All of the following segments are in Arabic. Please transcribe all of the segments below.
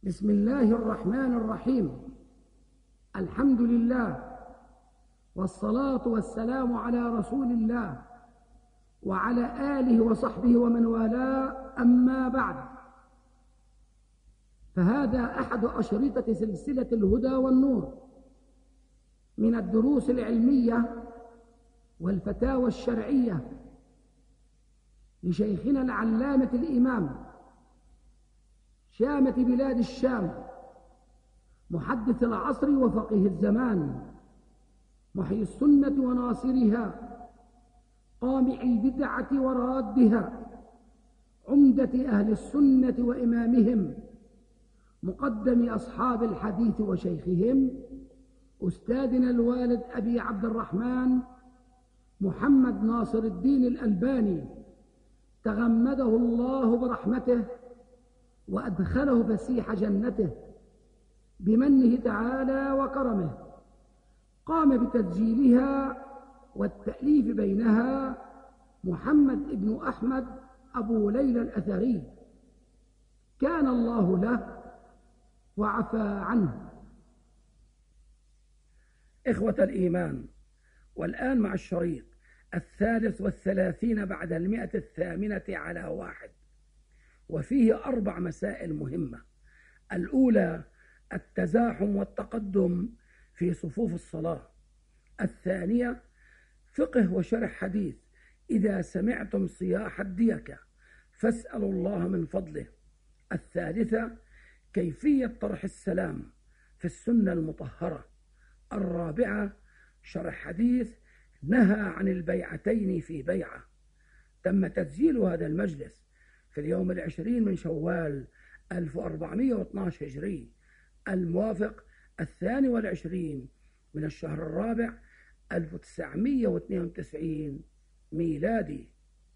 بسم الله الرحمن الرحيم. الحمد لله والصلاة والسلام على رسول الله وعلى آله وصحبه ومن والاه، أما بعد، فهذا أحد أشرطة سلسلة الهدى والنور من الدروس العلمية والفتاوى الشرعية لشيخنا العلامة الإمام شامة بلاد الشام، محدث العصر وفقيه الزمان، محيي السنة وناصرها، قامع البدعة ورادها، عمدة أهل السنة وإمامهم، مقدم أصحاب الحديث وشيخهم، أستاذنا الوالد أبي عبد الرحمن محمد ناصر الدين الألباني، تغمده الله برحمته وأدخله فسيح جنته بمنه تعالى وكرمه. قام بتسجيلها والتأليف بينها محمد بن أحمد أبو ليلى الأثري، كان الله له وعفى عنه. إخوة الإيمان، والآن مع الشريط 33 بعد 108 وفيه 4 مسائل مهمة. الأولى التزاحم والتقدم في صفوف الصلاة. الثانية فقه وشرح حديث إذا سمعتم صياح الديكة فاسألوا الله من فضله. الثالثة كيفية طرح السلام في السنة المطهرة. الرابعة شرح حديث نهى عن البيعتين في بيعة. تم تسجيل هذا المجلس في اليوم 20 من شوال 1412 هجري، الموافق 22 من الشهر الرابع 1992 ميلادي.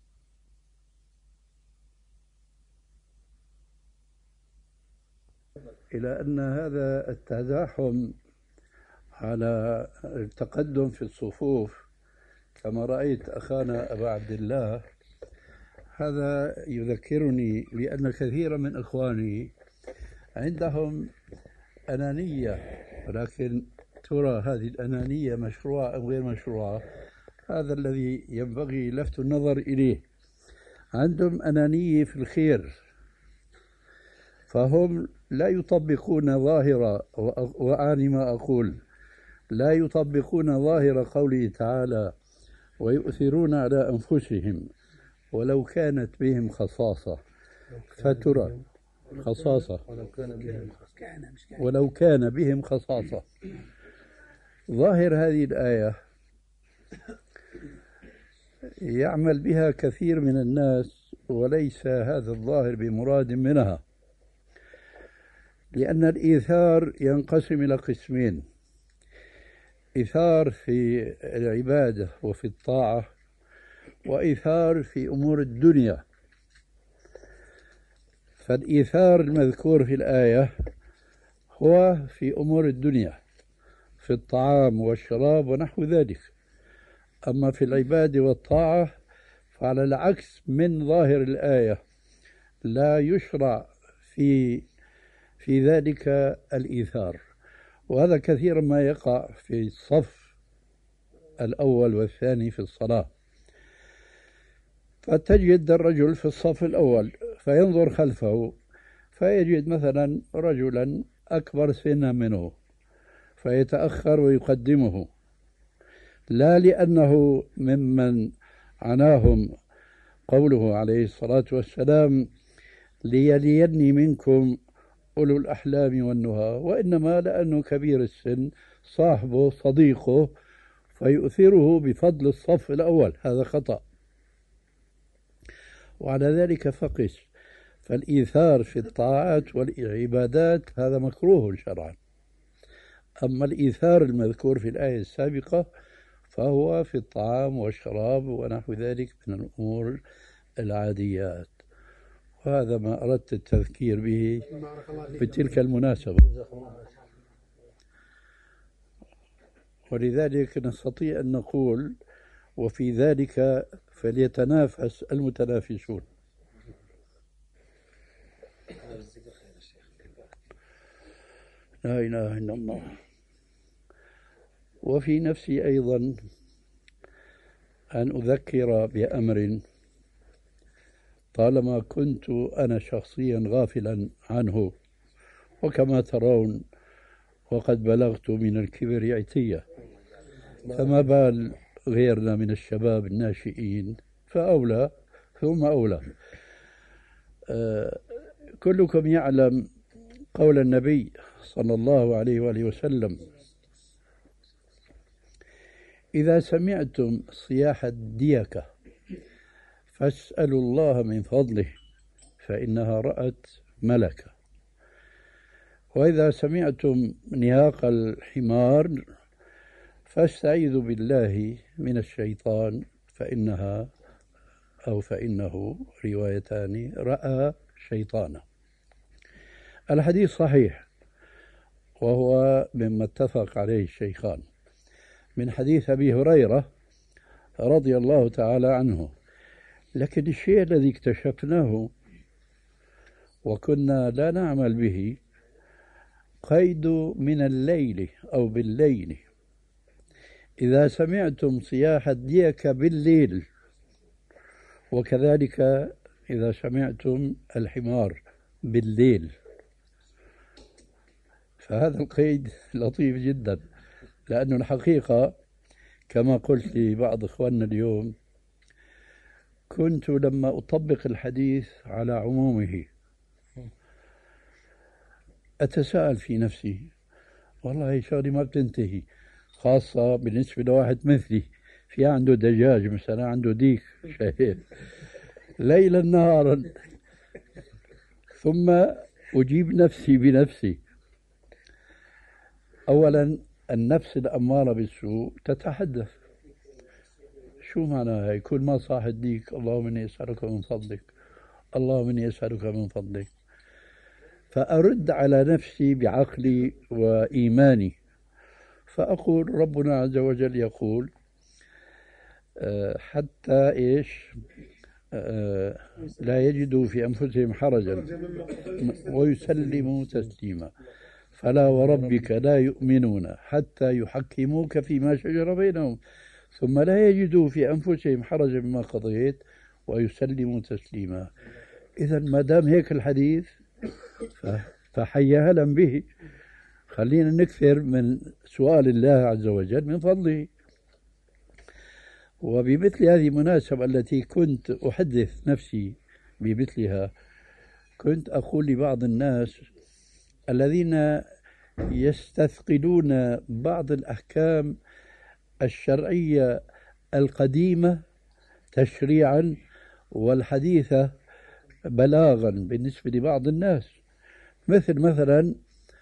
إلى أن هذا التزاحم على التقدم في الصفوف كما رأيت أخانا أبا عبد الله، هذا يذكرني بأن كثيرا من إخواني عندهم أنانية، ولكن ترى هذه الأنانية مشروعة أم غير مشروعة؟ هذا الذي ينبغي لفت النظر إليه. عندهم أنانية في الخير، فهم لا يطبقون ظاهرة، وأعني ما أقول، لا يطبقون ظاهر قوله تعالى ويؤثرون على أنفسهم ولو كانت بهم خصاصة، فترى خصاصة ولو كان بهم خصاصة. ظاهر هذه الآية يعمل بها كثير من الناس، وليس هذا الظاهر بمراد منها، لأن الإيثار ينقسم إلى قسمين: إيثار في العبادة وفي الطاعة، وإيثار في أمور الدنيا. فالإيثار المذكور في الآية هو في أمور الدنيا، في الطعام والشراب ونحو ذلك. أما في العبادة والطاعة فعلى العكس من ظاهر الآية، لا يشرع في ذلك الإيثار. وهذا كثيرا ما يقع في الصف الأول والثاني في الصلاة. فتجد الرجل في الصف الأول فينظر خلفه فيجد مثلا رجلا أكبر سنا منه فيتأخر ويقدمه، لا لأنه ممن عناهم قوله عليه الصلاة والسلام ليليني منكم أولو الأحلام والنهى، وإنما لأنه كبير السن صاحبه صديقه فيؤثره بفضل الصف الأول. هذا خطأ، وعلى ذلك فقس. فالإيثار في الطاعات والعبادات هذا مكروه شرعا. أما الإيثار المذكور في الآية السابقة فهو في الطعام والشراب ونحو ذلك من الأمور العاديات، وهذا ما أردت التذكير به بتلك المناسبة. ولذلك نستطيع أن نقول وفي ذلك فليتنافس المتنافسون. لا إله إلا الله. وفي نفسي أيضا أن أذكر بأمر طالما كنت أنا شخصيا غافلا عنه، وكما ترون وقد بلغت من الكبر عتية، فما بال غيرنا من الشباب الناشئين، فأولى ثم أولى. كلكم يعلم قول النبي صلى الله عليه وآله وسلم: إذا سمعتم صياح الديكة فاسألوا الله من فضله فإنها رأت ملكا، وإذا سمعتم نهاق الحمار فاستعيذوا بالله من الشيطان فإنه روايتان رأى شيطانا. الحديث صحيح، وهو مما اتفق عليه الشيخان، من حديث أبي هريرة رضي الله تعالى عنه. لكن الشيء الذي اكتشفناه وكنا لا نعمل به قيد من الليل أو بالليل. إذا سمعتم صياح الديكة بالليل، وكذلك إذا سمعتم الحمار بالليل، فهذا القيد لطيف جدا، لأن الحقيقة كما قلت لبعض إخواننا اليوم، كنت لما أطبق الحديث على عمومه أتساءل في نفسي، والله هي شغلة ما بتنتهي، خاصة بالنسبة لواحد مثلي في عنده دجاج مثلا، عنده ديك شهير ليلا نهارا، ثم أجيب نفسي بنفسي. أولا النفس الأمارة بالسوء تتحدث، شو معناها؟ يكون ما صاح الديك اللهم إني أسألك من فضلك، اللهم إني أسألك من فضلك، فأرد على نفسي بعقلي وإيماني، فأقول ربنا عز وجل يقول حتى إيش لا يجدوا في أنفسهم حرجا ويسلموا تسليما، فلا وربك لا يؤمنون حتى يحكموك فيما شجر بينهم ثم لا يجدوا في أنفسهم حرجا مما قضيت ويسلموا تسليما. إذا ما دام هيك الحديث فحيا هلا به، خلينا نكثر من سؤال الله عز وجل من فضله. وبمثل هذه المناسبة التي كنت أحدث نفسي بمثلها، كنت أقول لبعض الناس الذين يستثقلون بعض الأحكام الشرعية القديمة تشريعا والحديثة بلاغا بالنسبة لبعض الناس، مثلا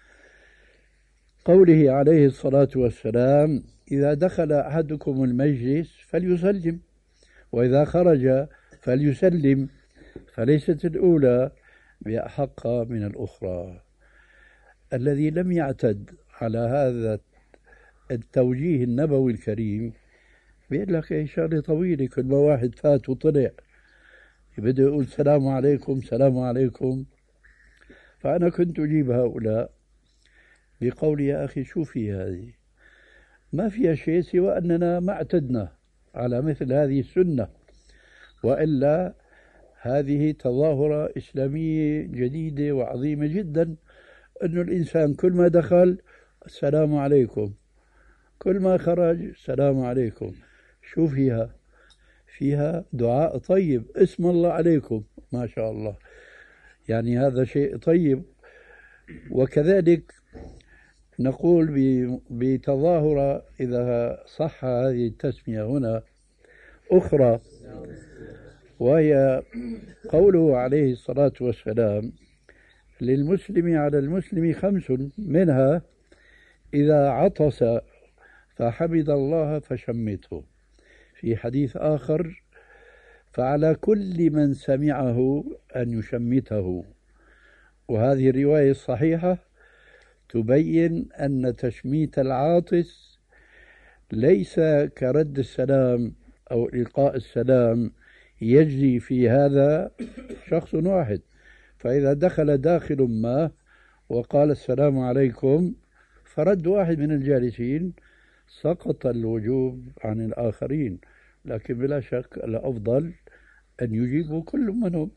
قوله عليه الصلاة والسلام: إذا دخل أحدكم المجلس فليسلم، وإذا خرج فليسلم، فليست الأولى بأحق من الأخرى. الذي لم يعتد على هذا التوجيه النبوي الكريم بيقول لك اي شغله طويله، كل ما واحد فات وطلع بده يقول السلام عليكم السلام عليكم. فأنا كنت أجيب هؤلاء بقولي: يا أخي شو في هذه؟ ما فيها شيء سوى أننا ما اعتدنا على مثل هذه السنة، وإلا هذه تظاهرة إسلامية جديدة وعظيمة جدا، أن الإنسان كل ما دخل السلام عليكم، كل ما خرج السلام عليكم. شو فيها؟ فيها دعاء طيب، اسم الله عليكم، ما شاء الله، يعني هذا شيء طيب. وكذلك نقول بتظاهرة إذا صح هذه التسمية هنا أخرى، وهي قوله عليه الصلاة والسلام: للمسلم على المسلم 5، منها إذا عطس فحمد الله فشمته. في حديث آخر: فعلى كل من سمعه أن يشمته. وهذه الرواية الصحيحة تبين أن تشميت العاطس ليس كرد السلام أو إلقاء السلام، يجري في هذا شخص واحد، فإذا دخل داخل ما وقال السلام عليكم، فرد واحد من الجالسين، سقط الوجوب عن الآخرين، لكن بلا شك الأفضل أن يجيبوا كل منهم.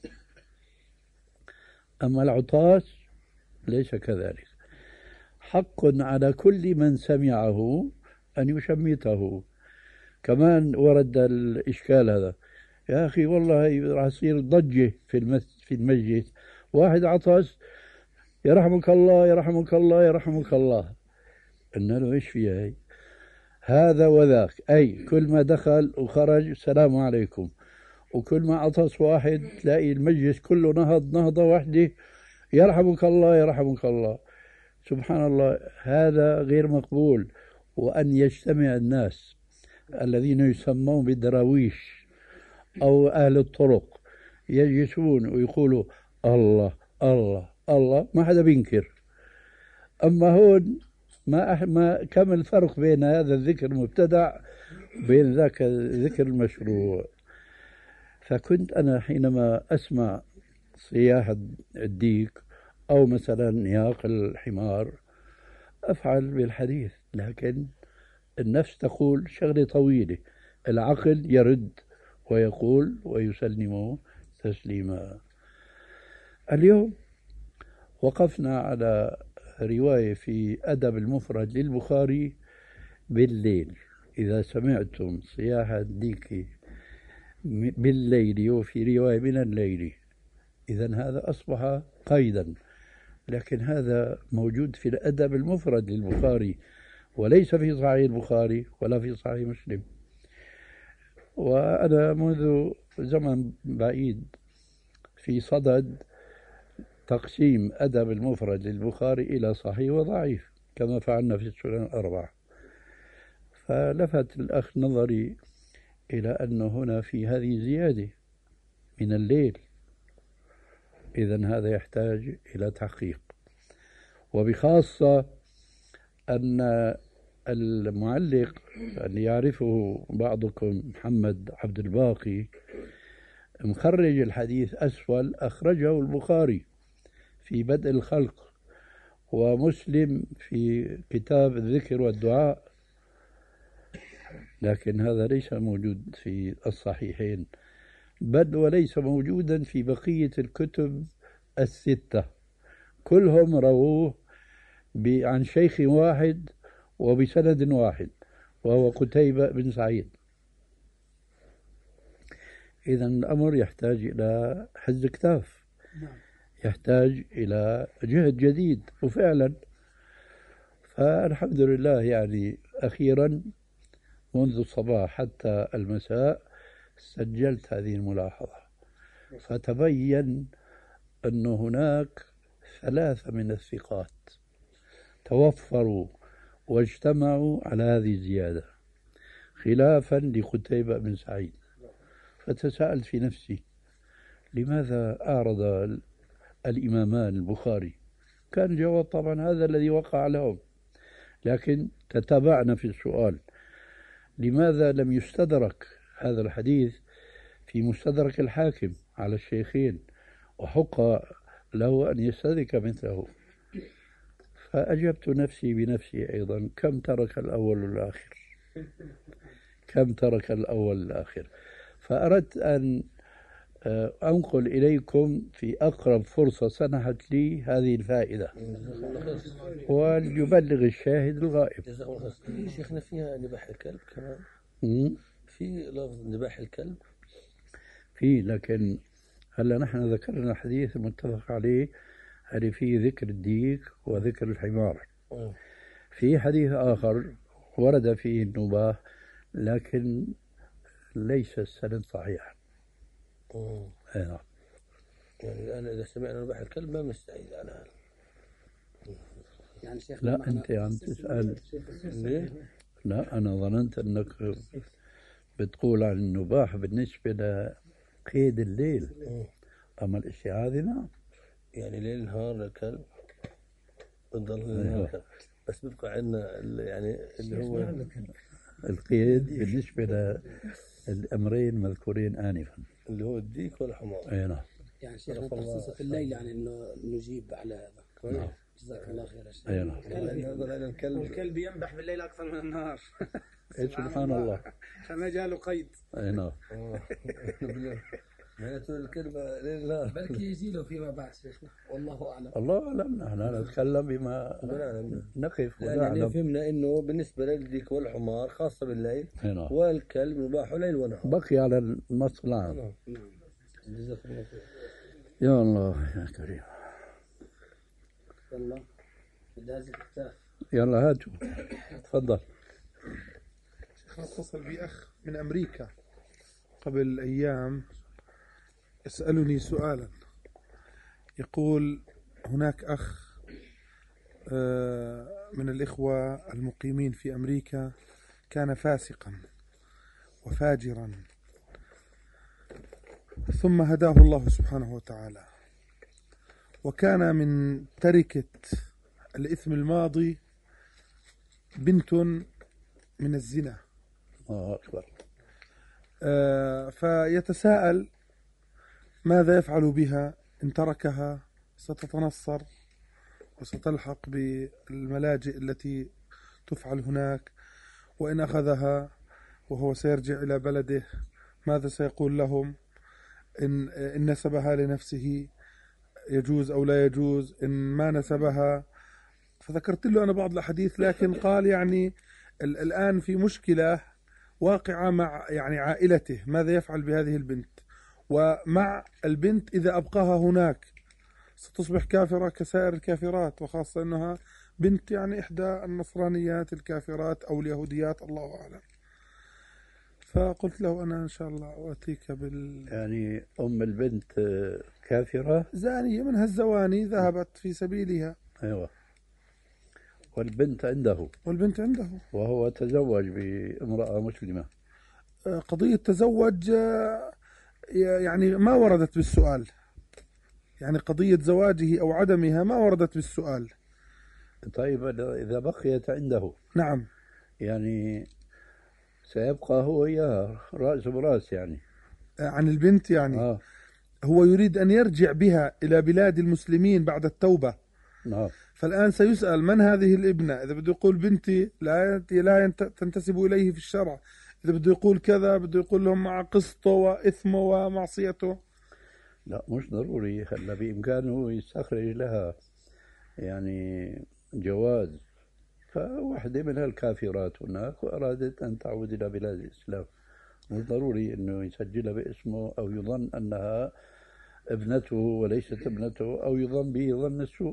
أما العطاس ليس كذلك، حق على كل من سمعه أن يشمته. كمان ورد الإشكال هذا، يا أخي والله راح يصير ضجة في المسجد، واحد عطس يرحمك الله يرحمك الله يرحمك الله. قلنا له إيش فيها هي؟ هذا وذاك، أي كل ما دخل وخرج السلام عليكم، وكل ما عطس واحد تلاقي المجلس كله نهض نهضة واحدة، يرحمك الله يرحمك الله. سبحان الله، هذا غير مقبول. وأن يجتمع الناس الذين يسمون بالدراويش أو أهل الطرق يجلسون ويقولوا الله الله الله، ما حدا بينكر. أما هون ما كم الفرق بين هذا الذكر المبتدع وبين ذاك الذكر المشروع. فكنت أنا حينما أسمع صياح الديك أو مثلا نياق الحمار أفعل بالحديث، لكن النفس تقول شغلة طويلة، العقل يرد ويقول ويسلم تسليما. اليوم وقفنا على رواية في أدب المفرد للبخاري بالليل، إذا سمعتم صياح الديك بالليل، وفي رواية من الليل، إذن هذا أصبح قيدا، لكن هذا موجود في الأدب المفرد للبخاري وليس في صحيح البخاري ولا في صحيح مسلم. وأنا منذ زمن بعيد في صدد تقسيم أدب المفرد للبخاري إلى صحيح وضعيف كما فعلنا في السنن الأربعة، فلفت الأخ نظري إلى أن هنا في هذه زيادة من الليل، إذن هذا يحتاج إلى تحقيق. وبخاصة أن المعلق اللي يعرفه بعضكم محمد عبد الباقي مخرج الحديث أسفل، أخرجه البخاري في بدء الخلق ومسلم في كتاب الذكر والدعاء، لكن هذا ليس موجود في الصحيحين، بل وليس موجودا في بقية الكتب الستة، كلهم رووه عن شيخ واحد وبسند واحد وهو قتيبة بن سعيد. إذن الأمر يحتاج إلى حز كتاف، يحتاج إلى جهد جديد. وفعلا فالحمد لله يعني أخيرا منذ الصباح حتى المساء سجلت هذه الملاحظة، فتبين أن هناك 3 من الثقات توفروا واجتمعوا على هذه الزيادة خلافا لقتيبة بن سعيد. فتساءلت في نفسي لماذا أعرض الإمامان البخاري؟ كان الجواب طبعا هذا الذي وقع لهم، لكن تتابعنا في السؤال لماذا لم يستدرك هذا الحديث في مستدرك الحاكم على الشيخين وحق له أن يستدرك مثله؟ فأجبت نفسي بنفسي أيضا، كم ترك الأول والآخر، كم ترك الأول والآخر. فأردت أن أنقل إليكم في أقرب فرصة سنحت لي هذه الفائدة وليبلغ الشاهد الغائب. شيخنا فيها نباح الكلب كمان، في لفظ نباح الكلب في، لكن هلا نحن ذكرنا حديث متفق عليه، هل فيه ذكر الديك وذكر الحمار. في حديث آخر ورد فيه النباح لكن ليس السند صحيح. نعم. يعني الآن إذا سمعنا نباح الكلب ما بنستعيد على هذا. يعني شيخ لا أنت عم تسأل ليه؟ لا أنا ظننت أنك بتقول عن النباح بالنسبة لقيد الليل، أما الاستعاذة نعم، يعني ليل نهار الكلب بتضل بس بيبقى عندنا يعني اللي هو القيد بالنسبة للأمرين المذكورين آنفا اللي هو الديك والحمار. أي نعم. يعني شيخ تخصيصه في الليل يعني إنه نجيب على هذا. نعم. جزاك الله خير يا شيخ. أي نعم. والكلب ينبح بالليل أكثر من النهار. سبحان الله. فما جاله قيد. أي نعم. معناته الكلمة لله. بلكي يجي له فيما بعد شيخنا، والله أعلم. الله أعلم، نحن نتكلم بما نقف يعني ونعلم. فهمنا إنه بالنسبة للديك والحمار خاصة بالليل، نعم. والكلب مباح ليل ونهار. بقي على النص العام. نعم. جزاك الله خير. يا الله يا كريم. يلا بدي هذه الكتاب. يلا هاتوا، تفضل. شيخنا اتصل بي أخ من أمريكا قبل أيام يسألني سؤالا، يقول هناك أخ من الإخوة المقيمين في أمريكا كان فاسقا وفاجرا، ثم هداه الله سبحانه وتعالى، وكان من تركة الإثم الماضي بنت من الزنا. الله أكبر. فيتساءل ماذا يفعل بها إن تركها؟ ستتنصر وستلحق بالملاجئ التي تفعل هناك، وإن أخذها وهو سيرجع إلى بلده ماذا سيقول لهم؟ إن نسبها لنفسه يجوز أو لا يجوز، إن ما نسبها. فذكرت له أنا بعض الأحاديث، لكن قال يعني الآن في مشكلة واقعة مع يعني عائلته، ماذا يفعل بهذه البنت؟ ومع البنت إذا أبقاها هناك ستصبح كافرة كسائر الكافرات، وخاصة أنها بنت يعني إحدى النصرانيات الكافرات أو اليهوديات، الله أعلم. فقلت له أنا إن شاء الله أتيك يعني أم البنت كافرة، زانية من هالزواني، ذهبت في سبيلها. أيوة. والبنت عنده، والبنت عنده، وهو تزوج بامرأة مسلمة. قضية تزوج يعني ما وردت بالسؤال، يعني قضية زواجه أو عدمها ما وردت بالسؤال. طيب إذا بقيت عنده، نعم، يعني سيبقى هو وياها رأس براس يعني عن البنت يعني. هو يريد أن يرجع بها إلى بلاد المسلمين بعد التوبة. فالآن سيسأل من هذه الابنة؟ إذا بده يقول بنتي لا تنتسب إليه في الشرع، إذا بده يقول كذا بده يقول لهم مع قسطه وإثمه ومعصيته. لا مش ضروري، هلا بإمكانه يستخرج لها يعني جواز، فواحدة من الكافرات هناك وأرادت أن تعود إلى بلاد الإسلام، مش ضروري أنه يسجلها باسمه أو يظن أنها ابنته وليست ابنته، أو يظن به ظن السوء.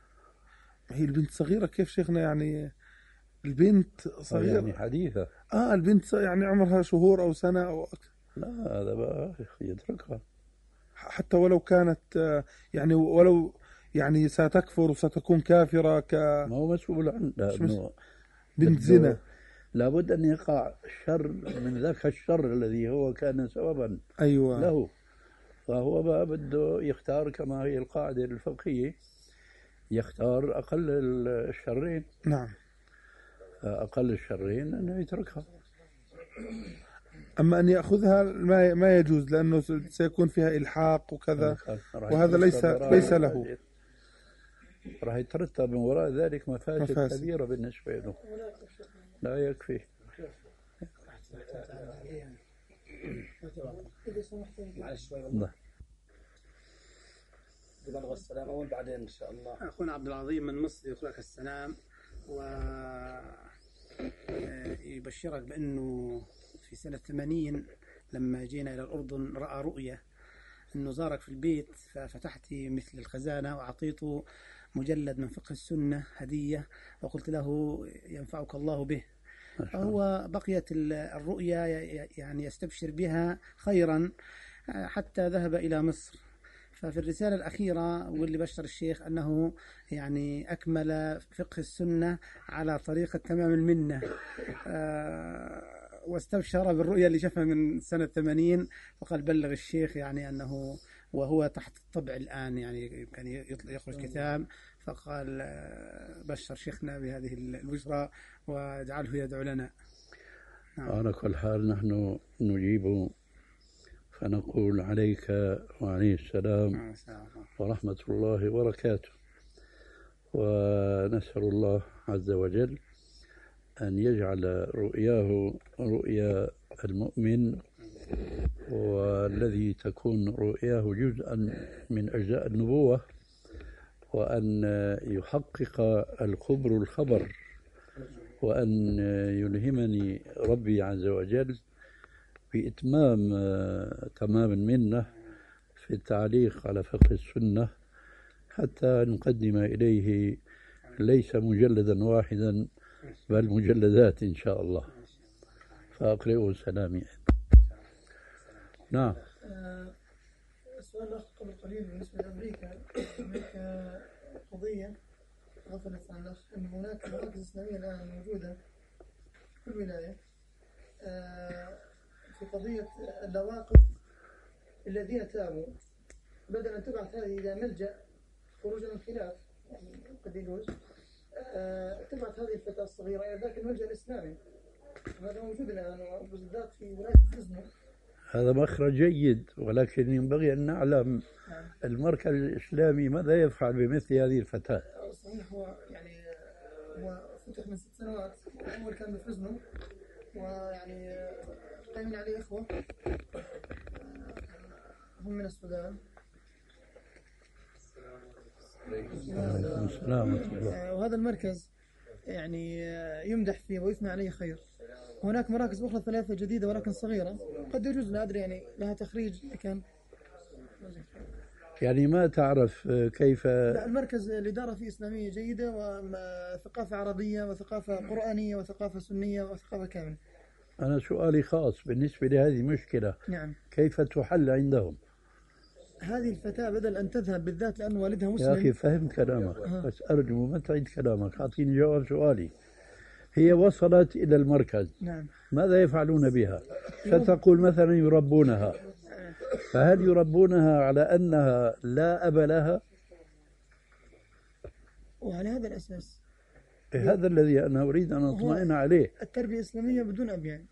هي البنت صغيرة كيف شيخنا؟ يعني البنت صغيرة يعني حديثة. البنت يعني عمرها شهور أو سنة أو أكثر. لا هذا بقى يتركها حتى ولو كانت يعني ولو يعني ستكفر وستكون كافرة ما هو مسؤول عنها، بنت زنا. لابد أن يقع شر من ذاك الشر الذي هو كان سببا أيوة له، فهو بقى بده يختار كما هي القاعدة الفقهية، يختار أقل الشرين. نعم، أقل الشرين أنه يتركها. أما أن يأخذها ما يجوز، لأنه سيكون فيها إلحاق وكذا، وهذا ليس له. راح يترتب من وراء ذلك مفاسد كبيرة بالنسبة له، لا يكفي. معلش شوي والله. بلغ السلام أول بعدين إن شاء الله. أخونا عبد العظيم من مصر يقولك السلام، ويبشرك بأنه في سنة 80 لما جينا إلى الأردن رأى رؤية أنه زارك في البيت، ففتحت مثل الخزانة وأعطيته مجلد من فقه السنة هدية، وقلت له ينفعك الله به. فهو بقيت الرؤيا يعني يستبشر بها خيرا حتى ذهب إلى مصر. ففي الرسالة الأخيرة واللي بشر الشيخ أنه يعني أكمل فقه السنة على طريقة تمام المنة، واستبشر بالرؤيا اللي شافها من سنة 80، فقال بلغ الشيخ يعني أنه وهو تحت الطبع الآن يعني كان يخرج كتاب، فقال بشر شيخنا بهذه البشرى واجعله يدعو لنا. على كل حال نحن نجيب فنقول عليك وعليه السلام ورحمة الله وبركاته. ونسأل الله عز وجل أن يجعل رؤياه رؤيا المؤمن، والذي تكون رؤياه جزءا من أجزاء النبوة، وأن يحقق الخبر الخبر، وأن يلهمني ربي عز وجل بإتمام تمام المنة في التعليق على فقه السنة، حتى نقدم إليه ليس مجلدا واحدا بل مجلدات إن شاء الله. فأقرئه سلامي. نعم. السؤال الأخ قبل قليل بالنسبة لأمريكا. أمريكا قضية غفلت عن الأخ أن هناك مراكز إسلامية الآن موجودة في كل ولاية في قضية اللواقف الذين تابوا، بدل أن تبعث هذه إلى ملجأ خروجا من الخلاف، يعني قد يجوز تبعث هذه الفتاة الصغيرة إلى ذاك الملجأ الإسلامي، وهذا موجود الآن وبالذات في ولاية فرزنو. هذا مخرج جيد، ولكن ينبغي أن نعلم المركز الإسلامي ماذا يفعل بمثل هذه الفتاة. صحيح، هو يعني هو فتح من 6 سنوات، أول كان بفرزنو، ويعني قائمين عليه إخوة هم من السودان. وهذا المركز يعني يمدح فيه ويثنى عليه خير. هناك مراكز أخرى 3 جديدة ولكن صغيرة، قد يجوز لا أدري يعني لها تخريج، لكن يعني ما تعرف كيف. لا، المركز الإدارة فيه إسلامية جيدة وثقافة عربية وثقافة قرآنية وثقافة سنية وثقافة كاملة. أنا سؤالي خاص بالنسبة لهذه المشكلة. نعم. كيف تحل عندهم؟ هذه الفتاة بدل أن تذهب بالذات لأن والدها مسلم. يا أخي فهم كلامك، بس أرجو ما تعيد كلامك، أعطيني جواب سؤالي. هي وصلت إلى المركز. نعم. ماذا يفعلون بها؟ ستقول مثلا يربونها، فهل يربونها على أنها لا أب لها؟ وعلى هذا الأساس هذا الذي أنا أريد أن أطمئن عليه. التربية الإسلامية بدون أب يعني.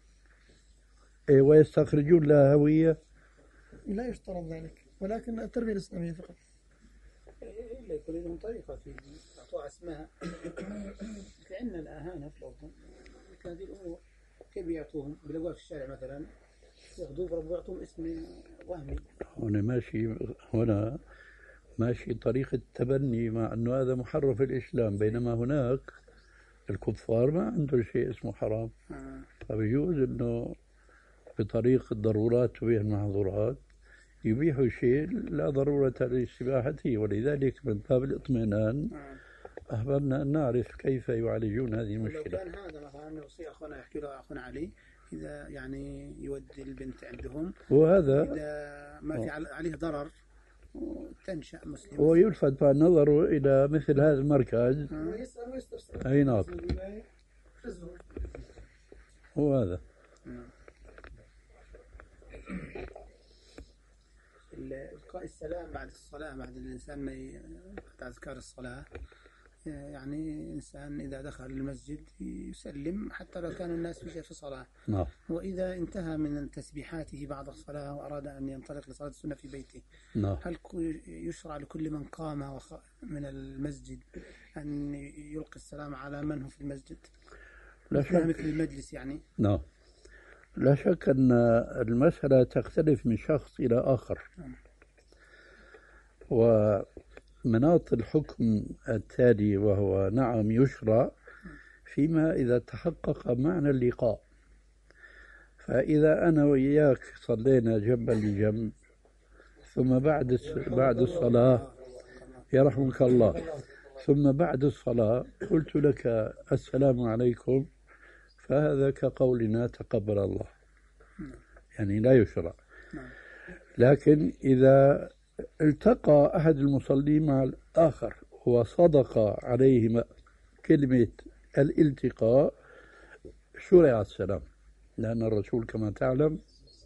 ويستخرجون لها هوية؟ لا يشترط ذلك، ولكن التربية الإسلامية فقط. إلا يكون لهم طريقة في إعطاء أسماء. كأن الأهانة في الأردن هذه الأمور كيف يعطوهم؟ بلقوا في الشارع مثلا ياخذوه بربوا يعطوهم اسم وهمي. هنا ماشي طريقة تبني، مع أنه هذا محرف الإسلام، بينما هناك الكفار ما عندهم شيء اسمه حرام. فبيجوز أنه بطريق الضرورات تبيح المحظورات يبيحوا شيء لا ضرورة لاستباحته، ولذلك من باب الاطمئنان أحببنا أن نعرف كيف يعالجون هذه المشكلة. لو كان هذا مثلا نوصي أخونا يحكي له أخونا علي إذا يعني يودي البنت عندهم، وهذا إذا ما في عليه ضرر تنشأ مسلم، ويلفت النظر إلى مثل هذا المركز. أي نعم، هو هذا. إلقاء السلام بعد الصلاة، بعد الإنسان ما بعد أذكار الصلاة، يعني إنسان إذا دخل المسجد يسلم حتى لو كان الناس في صلاة. نعم. وإذا انتهى من تسبيحاته بعد الصلاة وأراد أن ينطلق لصلاة السنة في بيته، نعم. هل يشرع لكل من قام من المسجد أن يلقي السلام على من هو في المسجد؟ لا شك. مثل المجلس يعني. نعم. لا شك أن المسألة تختلف من شخص إلى آخر. ومناط الحكم التالي وهو نعم يشرع فيما إذا تحقق معنى اللقاء. فإذا أنا وإياك صلينا جنبا لجنب، ثم بعد الصلاة يرحمك الله، ثم بعد الصلاة قلت لك السلام عليكم، فهذا كقولنا تقبل الله، يعني لا يشرع. لكن إذا التقى أحد المصلين مع الآخر وصدق عليه كلمة الالتقاء شرع السلام، لأن الرسول كما تعلم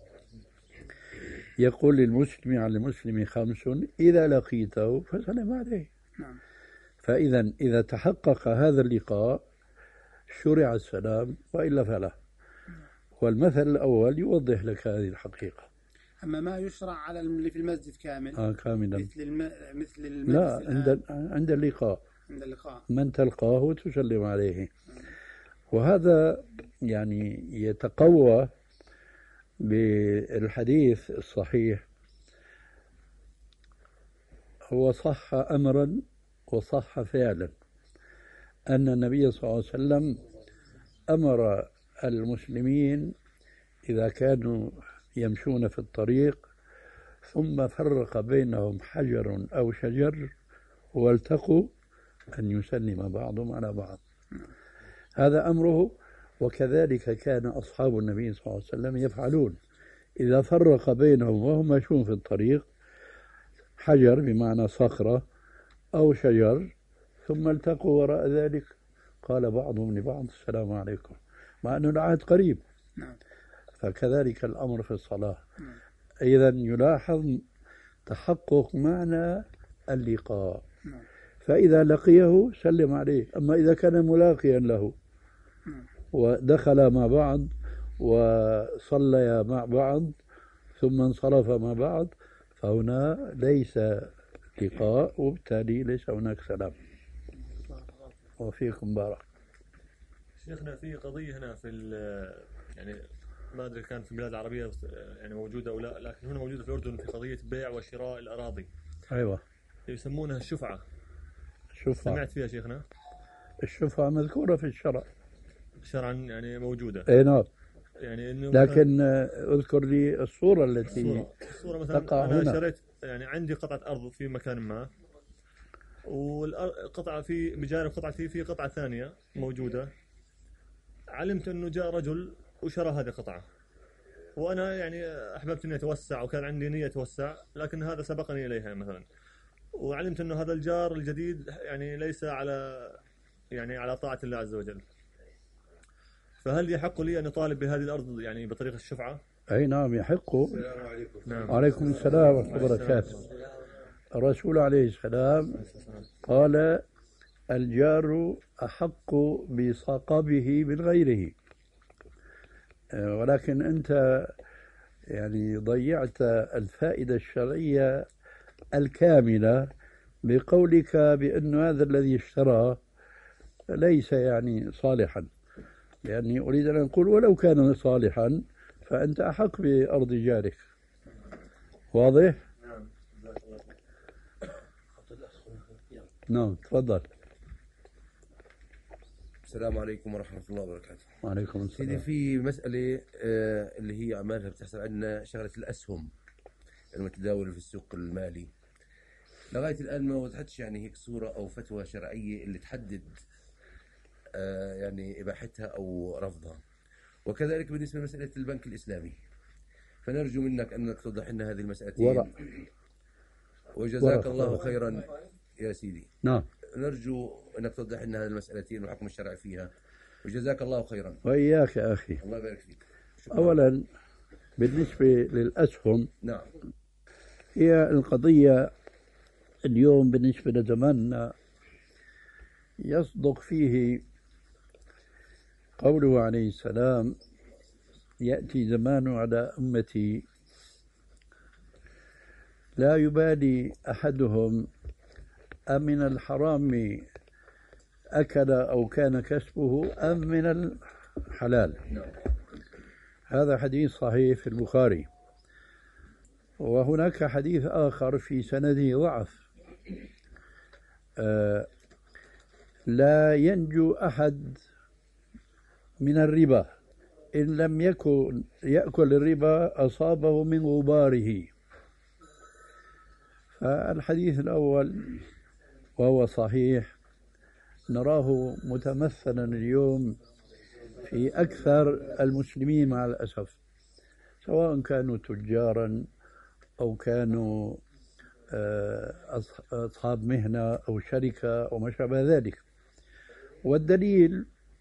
يقول للمسلم على المسلم 5 إذا لقيته فسلم عليه. فإذا إذا تحقق هذا اللقاء شرع السلام، وإلا فلا. والمثل الأول يوضح لك هذه الحقيقة. أما ما يشرع على اللي في المسجد كامل. كاملا. مثل لا، عند اللقاء. عند اللقاء من تلقاه تسلم عليه. وهذا يعني يتقوى بالحديث الصحيح. هو صح أمرا وصح فعلا أن النبي صلى الله عليه وسلم أمر المسلمين إذا كانوا يمشون في الطريق ثم فرق بينهم حجر أو شجر والتقوا أن يسلم بعضهم على بعض. هذا أمره. وكذلك كان أصحاب النبي صلى الله عليه وسلم يفعلون إذا فرق بينهم وهم ماشون في الطريق حجر بمعنى صخرة أو شجر ثم التقوا وراء ذلك قال بعضهم لبعض السلام عليكم، مع أنه العهد قريب. فكذلك الأمر في الصلاة. إذا يلاحظ تحقق معنى اللقاء، فإذا لقيه سلم عليه. أما إذا كان ملاقيا له ودخل مع بعض وصليا مع بعض ثم انصرف مع بعض فهنا ليس لقاء وبالتالي ليس هناك سلام. وفيكم بارك. شيخنا في قضية هنا في يعني ما أدري كان في البلاد العربية يعني موجودة أو لا، لكن هنا موجودة في الأردن في قضية بيع وشراء الأراضي. أيوة. يسمونها الشفعة. شفعة. سمعت فيها شيخنا؟ الشفعة مذكورة في الشرع. شرعا يعني موجودة. اي نعم. يعني إنه لكن اذكر لي الصورة التي الصورة مثلا تقع أنا هنا. شريت يعني عندي قطعة أرض في مكان ما، والقطعة في بجانب قطعتي في قطعة ثانية موجودة. علمت إنه جاء رجل وشرى هذه القطعة، وأنا يعني أحببت إني أتوسع وكان عندي نية أتوسع، لكن هذا سبقني إليها مثلا. وعلمت إنه هذا الجار الجديد يعني ليس على طاعة الله عز وجل. فهل يحق لي أن أطالب بهذه الأرض يعني بطريقة الشفعة؟ أي نعم يحق. السلام عليكم. نعم. وعليكم السلام ورحمة الله وبركاته. الرسول عليه السلام قال الجار أحق بصاقبه من غيره. ولكن أنت يعني ضيعت الفائدة الشرعية الكاملة بقولك بأن هذا الذي اشترى ليس يعني صالحا، لأني أريد أن أقول ولو كان صالحا فأنت أحق بأرض جارك. واضح؟ نعم تفضل. السلام عليكم ورحمة الله وبركاته. وعليكم السلام. سيدي في مسألة اللي هي عمالها بتحصل عندنا شغلة الأسهم المتداولة في السوق المالي. لغاية الآن ما وضحتش يعني هيك صورة أو فتوى شرعية اللي تحدد يعني إباحتها أو رفضها. وكذلك بالنسبة لمسألة البنك الإسلامي، فنرجو منك أنك توضح لنا هذه المسألتين. وجزاك الله خيرا يا سيدي. نعم. نرجو أنك توضح لنا هذه المسألتين والحكم الشرعي فيها، وجزاك الله خيرا. وإياك يا أخي. الله يبارك فيك. شكرا. أولا بالنسبة للأسهم، نعم، هي القضية اليوم بالنسبة لزماننا يصدق فيه قوله عليه السلام يأتي زمان على أمتي لا يبالي أحدهم أمن الحرام أكل أو كان كسبه أم من الحلال. هذا حديث صحيح في البخاري. وهناك حديث آخر في سنده ضعف، لا ينجو أحد من الربا إن لم يكن يأكل الربا أصابه من غباره. فالحديث الأول وهو صحيح نراه متمثلا اليوم في أكثر المسلمين مع الأسف، سواء كانوا تجارا أو كانوا أصحاب مهنة أو شركة أو ما شابه ذلك. والدليل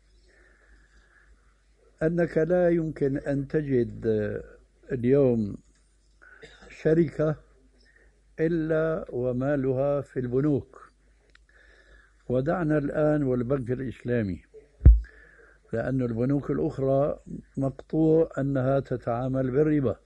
أنك لا يمكن أن تجد اليوم شركة إلا ومالها في البنوك. ودعنا الآن والبنك الإسلامي، لأن البنوك الأخرى مقطوع أنها تتعامل بالربا.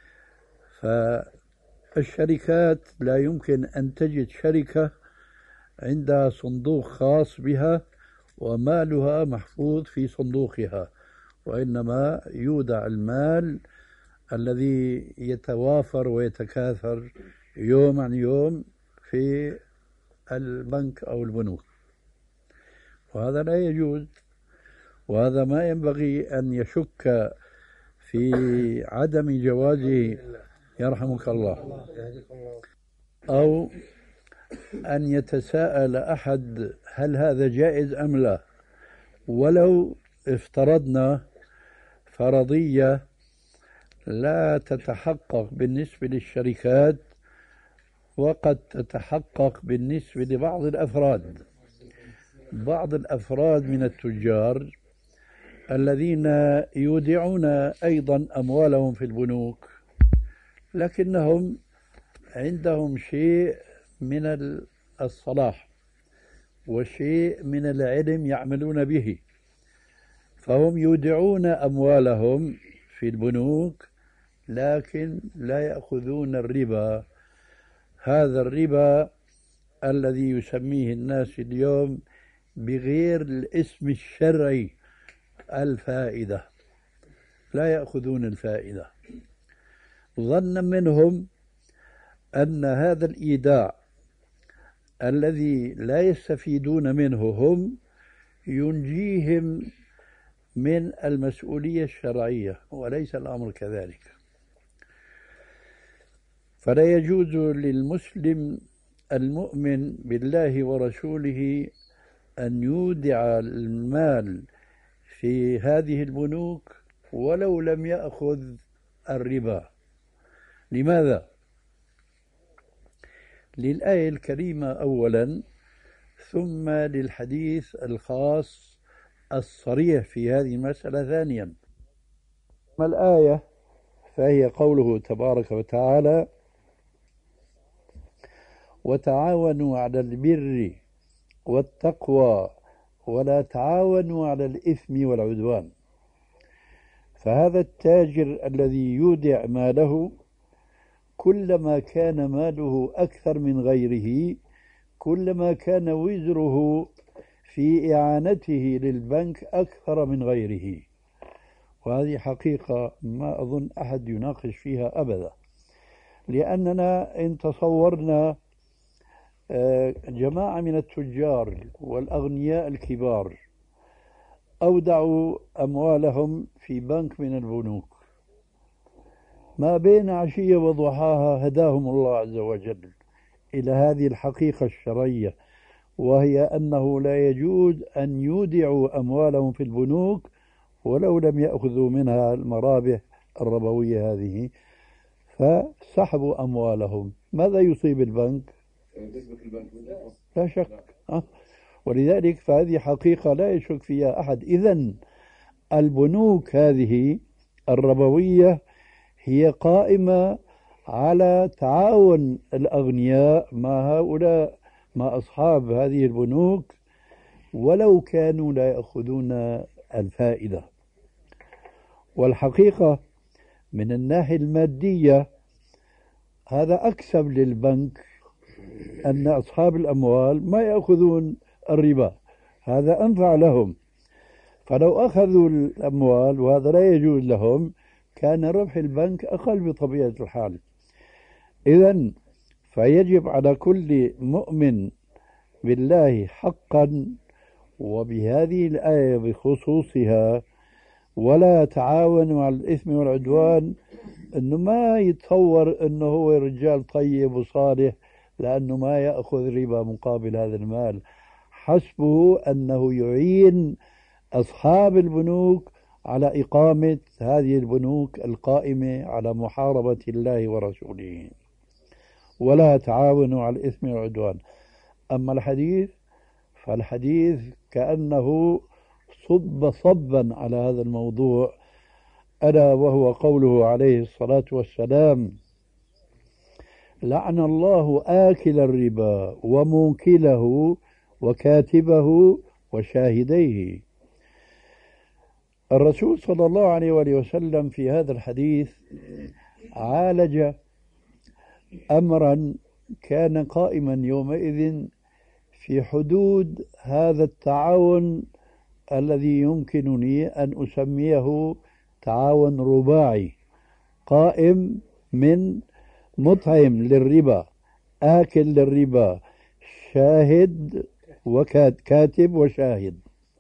فالشركات لا يمكن أن تجد شركة عندها صندوق خاص بها ومالها محفوظ في صندوقها، وإنما يودع المال الذي يتوافر ويتكاثر يوم عن يوم في البنك أو البنوك، وهذا لا يجوز، وهذا ما ينبغي أن يشك في عدم جوازه يرحمك الله، أو أن يتساءل أحد هل هذا جائز أم لا. ولو افترضنا فرضية لا تتحقق بالنسبة للشركات وقد تتحقق بالنسبة لبعض الأفراد، بعض الأفراد من التجار الذين يودعون أيضا أموالهم في البنوك، لكنهم عندهم شيء من الصلاح وشيء من العلم يعملون به، فهم يودعون أموالهم في البنوك لكن لا يأخذون الربا، هذا الربا الذي يسميه الناس اليوم بغير الاسم الشرعي الفائدة، لا يأخذون الفائدة، ظنا منهم أن هذا الإيداع الذي لا يستفيدون منه هم ينجيهم من المسؤولية الشرعية، وليس الأمر كذلك. فلا يجوز للمسلم المؤمن بالله ورسوله أن يودع المال في هذه البنوك ولو لم يأخذ الربا. لماذا؟ للآية الكريمة أولا، ثم للحديث الخاص الصريح في هذه المسألة ثانيا. أما الآية فهي قوله تبارك وتعالى: وتعاونوا على البر والتقوى ولا تعاونوا على الإثم والعدوان. فهذا التاجر الذي يودع ماله كلما كان ماله أكثر من غيره كلما كان وزره في إعانته للبنك أكثر من غيره، وهذه حقيقة ما أظن أحد يناقش فيها أبدا. لأننا إن تصورنا جماعة من التجار والأغنياء الكبار أودعوا أموالهم في بنك من البنوك، ما بين عشية وضحاها هداهم الله عز وجل إلى هذه الحقيقة الشرعية، وهي أنه لا يجوز أن يودعوا أموالهم في البنوك ولو لم يأخذوا منها المرابح الربوية هذه، فسحبوا أموالهم. ماذا يصيب البنك؟ لا شك. ولذلك فهذه حقيقة لا يشك فيها أحد. إذن البنوك هذه الربوية هي قائمة على تعاون الأغنياء مع هؤلاء، مع أصحاب هذه البنوك، ولو كانوا لا يأخذون الفائدة. والحقيقة من الناحية المادية هذا أكسب للبنك، أن أصحاب الأموال ما يأخذون الربا، هذا أنفع لهم. فلو أخذوا الأموال وهذا لا يجوز لهم كان ربح البنك أقل بطبيعة الحال. إذن فيجب على كل مؤمن بالله حقا، وبهذه الآية بخصوصها ولا تعاونوا على الإثم والعدوان، أنه ما يتصور أنه هو رجال طيب وصالح لأنه ما يأخذ ربا مقابل هذا المال، حسبه أنه يعين أصحاب البنوك على إقامة هذه البنوك القائمة على محاربة الله ورسوله. ولا تعاونوا على الإثم والعدوان. أما الحديث فالحديث كأنه صب صبا على هذا الموضوع، ألا وهو قوله عليه الصلاة والسلام: لعن الله آكل الربا وموكله وكاتبه وشاهديه. الرسول صلى الله عليه وآله وسلم في هذا الحديث عالج أمرا كان قائما يومئذ في حدود هذا التعاون الذي يمكنني أن أسميه تعاون رباعي قائم من مطعم للربا، آكل للربا، شاهد وكاتب وشاهد.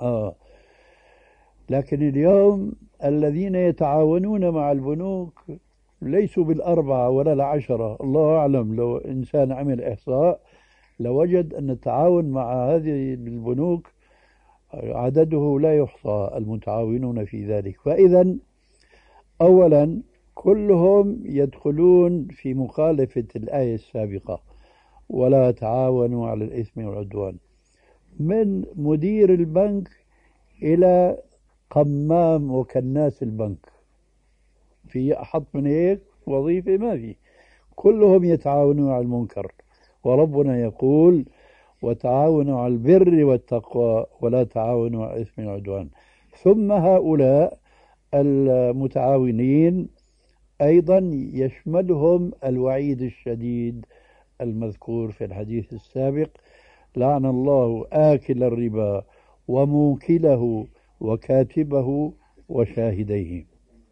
لكن اليوم الذين يتعاونون مع البنوك ليسوا بالأربعة ولا ال10. الله أعلم، لو إنسان عمل إحصاء لوجد أن التعاون مع هذه البنوك عدده لا يحصى المتعاونون في ذلك. فإذا أولا كلهم يدخلون في مخالفة الآية السابقة، ولا تعاونوا على الإثم والعدوان، من مدير البنك إلى قمام وكناس البنك. في أحط من هيك وظيفة؟ ما في، كلهم يتعاونون على المنكر. وربنا يقول وتعاونوا على البر والتقوى ولا تعاونوا على الإثم والعدوان. ثم هؤلاء المتعاونين أيضا يشملهم الوعيد الشديد المذكور في الحديث السابق: لعن الله آكل الربا وموكله وكاتبه وشاهديه.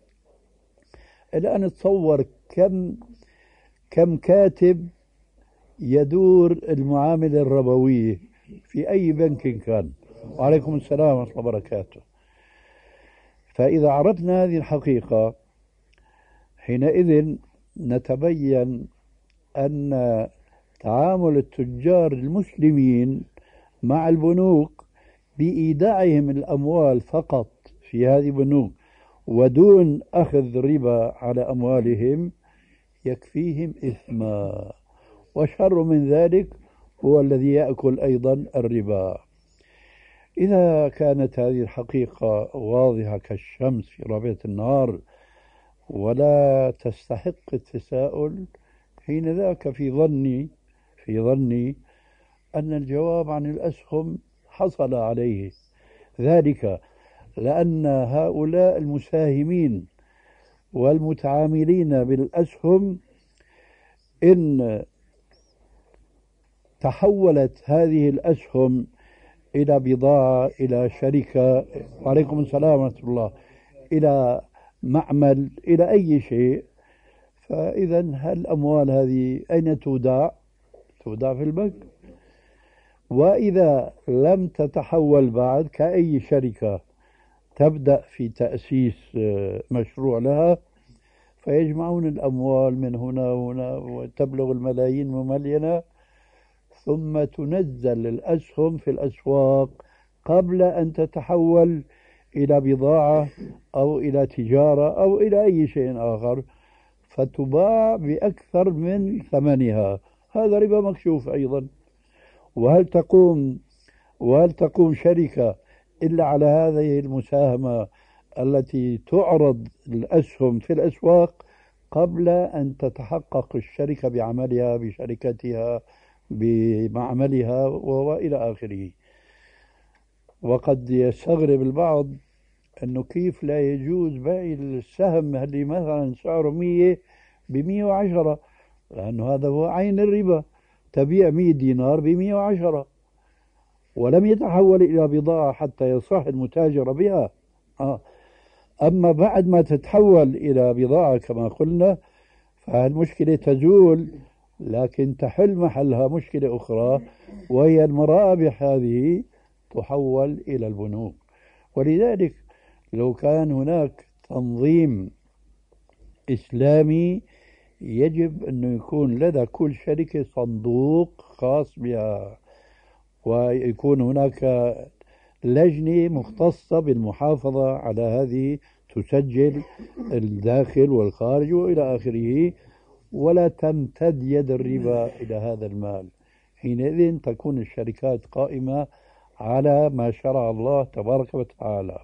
الآن تصور كم كاتب يدور المعاملة الربوية في أي بنك كان. وعليكم السلام ورحمة الله وبركاته. فإذا عرفنا هذه الحقيقة حينئذ نتبين أن تعامل التجار المسلمين مع البنوك بإيداعهم الأموال فقط في هذه البنوك ودون أخذ ربا على أموالهم يكفيهم إثما، وشر من ذلك هو الذي يأكل أيضا الربا. إذا كانت هذه الحقيقة واضحة كالشمس في ربيع النهار ولا تستحق التساؤل، حين ذاك في ظني أن الجواب عن الأسهم حصل عليه، ذلك لأن هؤلاء المساهمين والمتعاملين بالأسهم إن تحولت هذه الأسهم إلى بضاعة، إلى شركة، وعليكم السلام ورحمة الله، إلى معمل، إلى أي شيء، فإذا الأموال هذه أين تودع؟ تودع في البنك. وإذا لم تتحول بعد كأي شركة تبدأ في تأسيس مشروع لها، فيجمعون الأموال من هنا وهنا وتبلغ الملايين مملينة، ثم تنزل الأسهم في الأسواق قبل أن تتحول إلى بضاعة أو إلى تجارة أو إلى أي شيء آخر، فتباع بأكثر من ثمنها. هذا ربا مكشوف أيضا. وهل تقوم شركة إلا على هذه المساهمة التي تعرض الأسهم في الأسواق قبل أن تتحقق الشركة بعملها، بشركتها، بمعملها وإلى آخره. وقد يستغرب البعض أنه كيف لا يجوز بيع السهم اللي مثلا سعره 100 ب110، لأنه هذا هو عين الربا، تبيع 100 دينار ب110 ولم يتحول إلى بضاعة حتى يصح المتاجرة بها. أما بعد ما تتحول إلى بضاعة كما قلنا فالمشكلة تزول، لكن تحل محلها مشكلة أخرى، وهي المرابح هذه تحول إلى البنوك. ولذلك لو كان هناك تنظيم إسلامي يجب أن يكون لدى كل شركة صندوق خاص بها، ويكون هناك لجنة مختصة بالمحافظة على هذه، تسجل الداخل والخارج وإلى آخره، ولا تمتد يد الربا إلى هذا المال. حينئذ تكون الشركات قائمة على ما شرع الله تبارك وتعالى.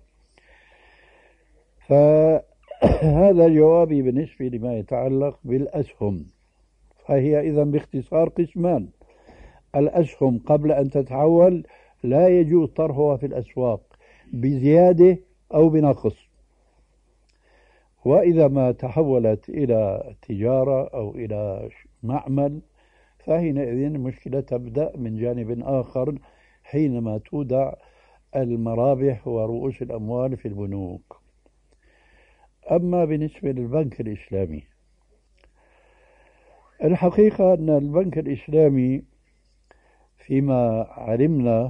فهذا جوابي بالنسبة لما يتعلق بالأسهم. فهي إذن باختصار قسمان: الأسهم قبل أن تتحول لا يجوز طرحها في الأسواق بزيادة أو بنقص، وإذا ما تحولت إلى تجارة أو إلى معمل فحينئذ المشكلة تبدأ من جانب آخر حينما تودع المرابح ورؤوس الأموال في البنوك. أما بالنسبة للبنك الإسلامي، الحقيقة أن البنك الإسلامي فيما علمنا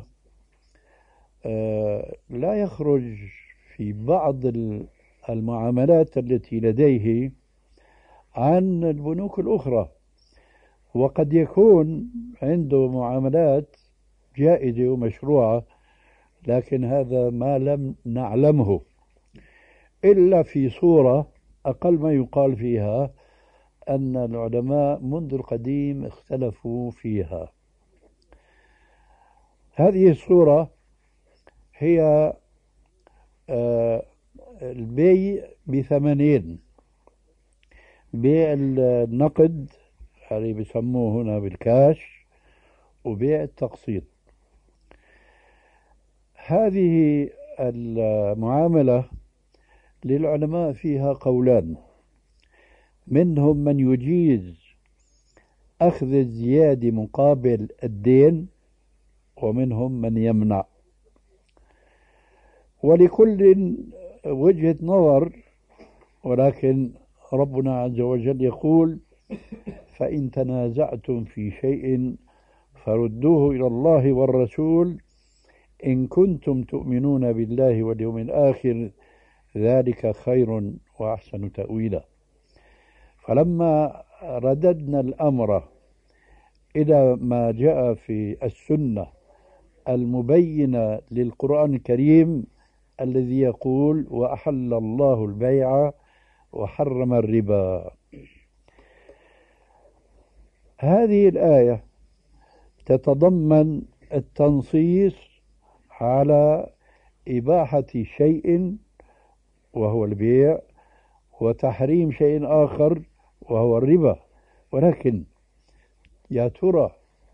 لا يخرج في بعض المعاملات التي لديه عن البنوك الأخرى، وقد يكون عنده معاملات جائزة ومشروعة، لكن هذا ما لم نعلمه إلا في صورة أقل ما يقال فيها أن العلماء منذ القديم اختلفوا فيها. هذه الصورة هي البيع بثمنين: بيع النقد اللي بيسموه هنا بالكاش، وبيع التقسيط. هذه المعاملة للعلماء فيها قولان: منهم من يجيز أخذ الزيادة مقابل الدين، ومنهم من يمنع، ولكل وجهة نظر، ولكن ربنا عز وجل يقول: فإن تنازعتم في شيء فردوه إلى الله والرسول إن كنتم تؤمنون بالله واليوم الآخر ذلك خير وأحسن تأويلا. فلما رددنا الأمر إلى ما جاء في السنة المبينة للقرآن الكريم الذي يقول: وأحل الله البيع وحرم الربا، هذه الآية تتضمن التنصيص على إباحة شيء وهو البيع، وتحريم شيء آخر وهو الربا. ولكن يا ترى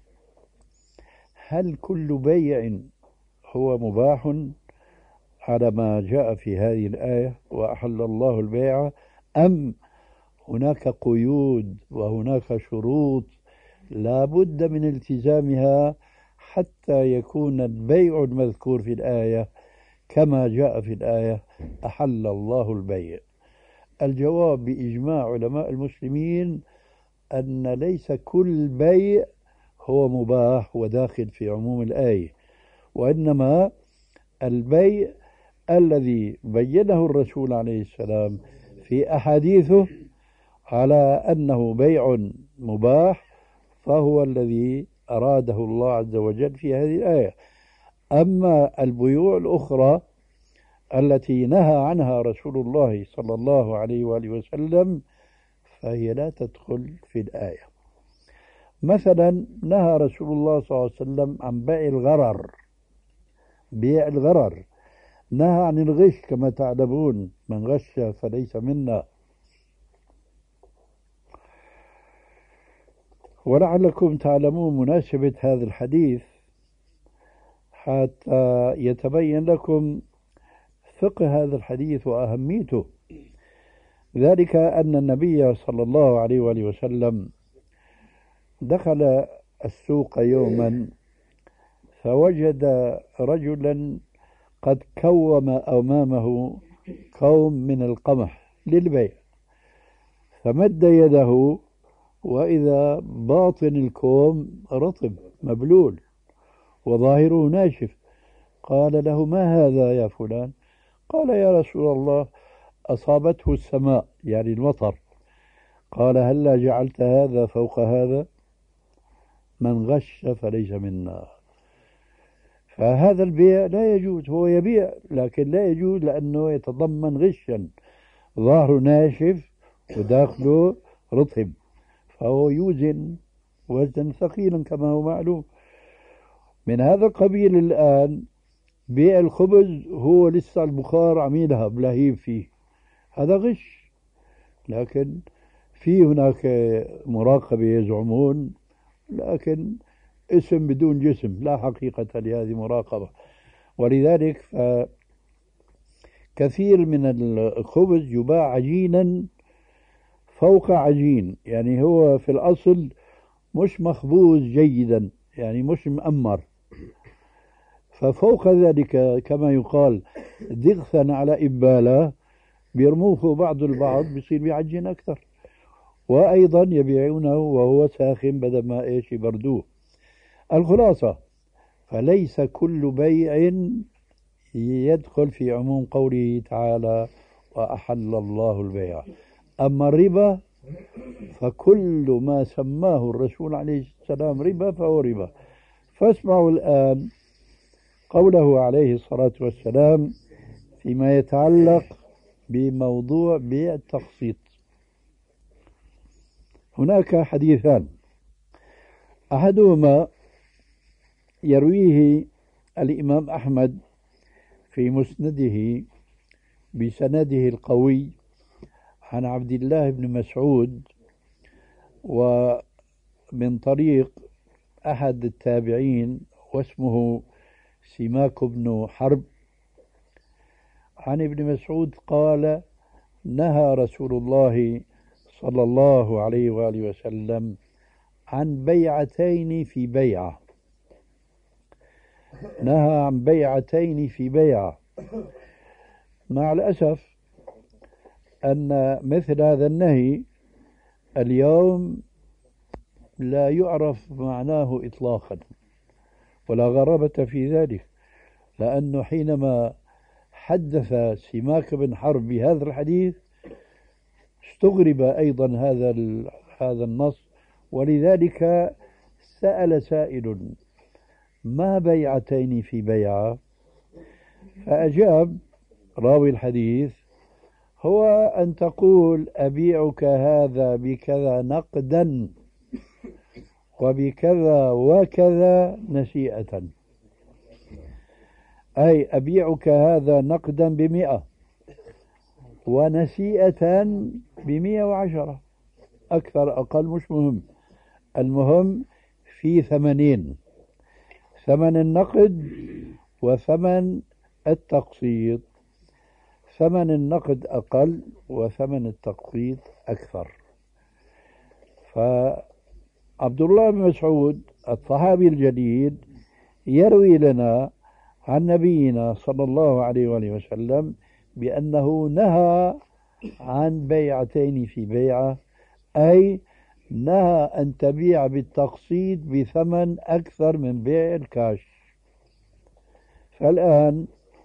هل كل بيع هو مباح على ما جاء في هذه الآية وأحل الله البيع، أم هناك قيود وهناك شروط لا بد من التزامها حتى يكون البيع المذكور في الآية كما جاء في الآية أحل الله البيع؟ الجواب بإجماع علماء المسلمين أن ليس كل بيع هو مباح وداخل في عموم الآية، وإنما البيع الذي بينه الرسول عليه السلام في أحاديثه على أنه بيع مباح فهو الذي أراده الله عز وجل في هذه الآية. أما البيوع الأخرى التي نهى عنها رسول الله صلى الله عليه وآله وسلم فهي لا تدخل في الآية. مثلا نهى رسول الله صلى الله عليه وسلم عن بيع الغرر، بيع الغرر، نهى عن الغش كما تعلمون: من غش فليس منا. ولعلكم تعلمون مناسبة هذا الحديث حتى يتبين لكم فقه هذا الحديث وأهميته، ذلك أن النبي صلى الله عليه وآله وسلم دخل السوق يوما فوجد رجلا قد كوم أمامه كوم من القمح للبيع، فمد يده وإذا باطن الكوم رطب مبلول وظاهره ناشف. قال له: ما هذا يا فلان؟ قال: يا رسول الله أصابته السماء، يعني المطر. قال: هلا جعلت هذا فوق هذا؟ من غش فليس منا. فهذا البيع لا يجوز، هو يبيع لكن لا يجوز لأنه يتضمن غشا، ظاهره ناشف وداخله رطب، فهو يوزن وزنا ثقيلا كما هو معلوم. من هذا القبيل الآن بيع الخبز، هو لسه البخار عم يلهب لهيب فيه، هذا غش، لكن في هناك مراقبة يزعمون، لكن اسم بدون جسم، لا حقيقة لهذه مراقبة. ولذلك كثير من الخبز يباع عجينا فوق عجين، يعني هو في الأصل مش مخبوز جيدا، يعني مش مأمر. ففوق ذلك كما يقال ضغثا على إبالة، بيرموه بعض البعض بيصير بيعجن أكثر، وأيضا يبيعونه وهو ساخن بدل ما إيش يبردوه. الخلاصة فليس كل بيع يدخل في عموم قوله تعالى وأحل الله البيع. أما الربا فكل ما سماه الرسول عليه السلام ربا فهو ربا. فاسمعوا الآن قوله عليه الصلاة والسلام فيما يتعلق بموضوع بيع التقسيط. هناك حديثان، أحدهما يرويه الإمام أحمد في مسنده بسنده القوي عن عبد الله بن مسعود، ومن طريق أحد التابعين واسمه سماك بن حرب، عن ابن مسعود قال نهى رسول الله صلى الله عليه وآله وسلم عن بيعتين في بيعة. نهى عن بيعتين في بيعة. مع الأسف أن مثل هذا النهي اليوم لا يعرف معناه إطلاقا، ولا غرابة في ذلك، لأنه حينما حدث سماك بن حرب بهذا الحديث استغرب أيضا هذا النص، ولذلك سأل سائل ما بيعتين في بيعة؟ فأجاب راوي الحديث هو أن تقول أبيعك هذا بكذا نقدا وبكذا وكذا نسيئة، أي أبيعك هذا نقدا ب100 ونسيئة ب110، أكثر أقل مش مهم، المهم في ثمنين، ثمن النقد وثمن التقسيط. ثمن النقد أقل وثمن التقسيط أكثر. فعبد الله بن مسعود الصحابي الجليل يروي لنا عن نبينا صلى الله عليه وآله وسلم بأنه نهى عن بيعتين في بيعة، أي نهى أن تبيع بالتقسيط بثمن أكثر من بيع الكاش. فالآن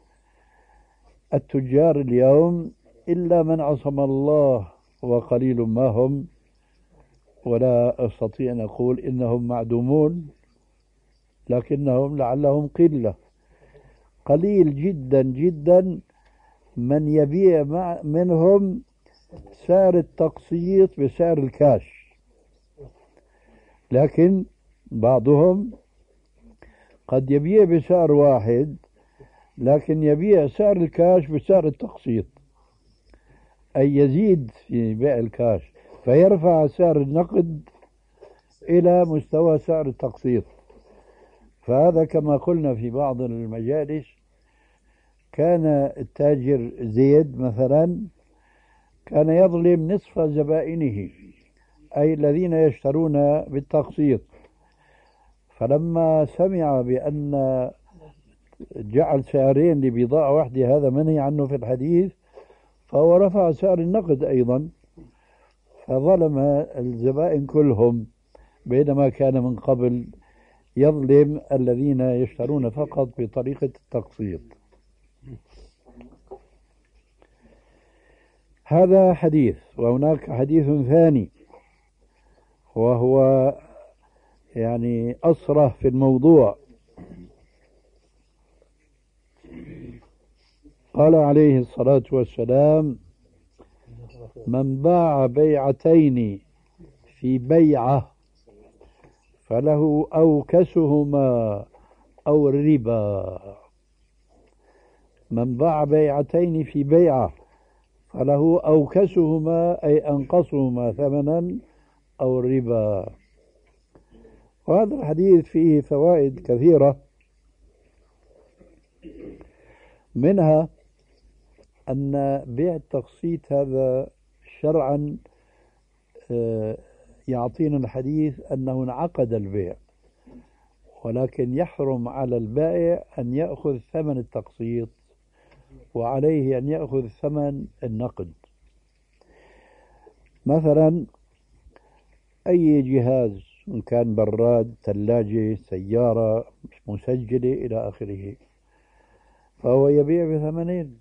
التجار اليوم إلا من عصم الله وقليل ما هم، ولا أستطيع أن أقول إنهم معدومون، لكنهم لعلهم قلة، قليل جدا جدا من يبيع منهم سعر التقسيط بسعر الكاش، لكن بعضهم قد يبيع بسعر واحد لكن يبيع سعر الكاش بسعر التقسيط، أي يزيد في بيع الكاش فيرفع سعر النقد إلى مستوى سعر التقسيط. فهذا كما قلنا في بعض المجالس، كان التاجر زيد مثلا كان يظلم نصف زبائنه، أي الذين يشترون بالتقسيط، فلما سمع بأن جعل سعرين لبضاعة واحدة هذا منهي عنه في الحديث، فهو رفع سعر النقد أيضا، فظلم الزبائن كلهم، بينما كان من قبل يظلم الذين يشترون فقط بطريقة التقسيط. هذا حديث. وهناك حديث ثاني وهو يعني أصرح في الموضوع. قال عليه الصلاة والسلام من باع بيعتين في بيعة فله أوكسهما أو الربا. من باع بيعتين في بيعة فله أوكسهما أي أنقصهما ثمنا أو الربا. وهذا الحديث فيه فوائد كثيرة، منها أن بيع التقسيط هذا شرعا يعطينا الحديث أنه انعقد البيع، ولكن يحرم على البائع أن يأخذ ثمن التقسيط، وعليه أن يأخذ ثمن النقد. مثلا أي جهاز، إن كان براد، ثلاجة، سيارة، مسجلة إلى آخره، فهو يبيع بثمنين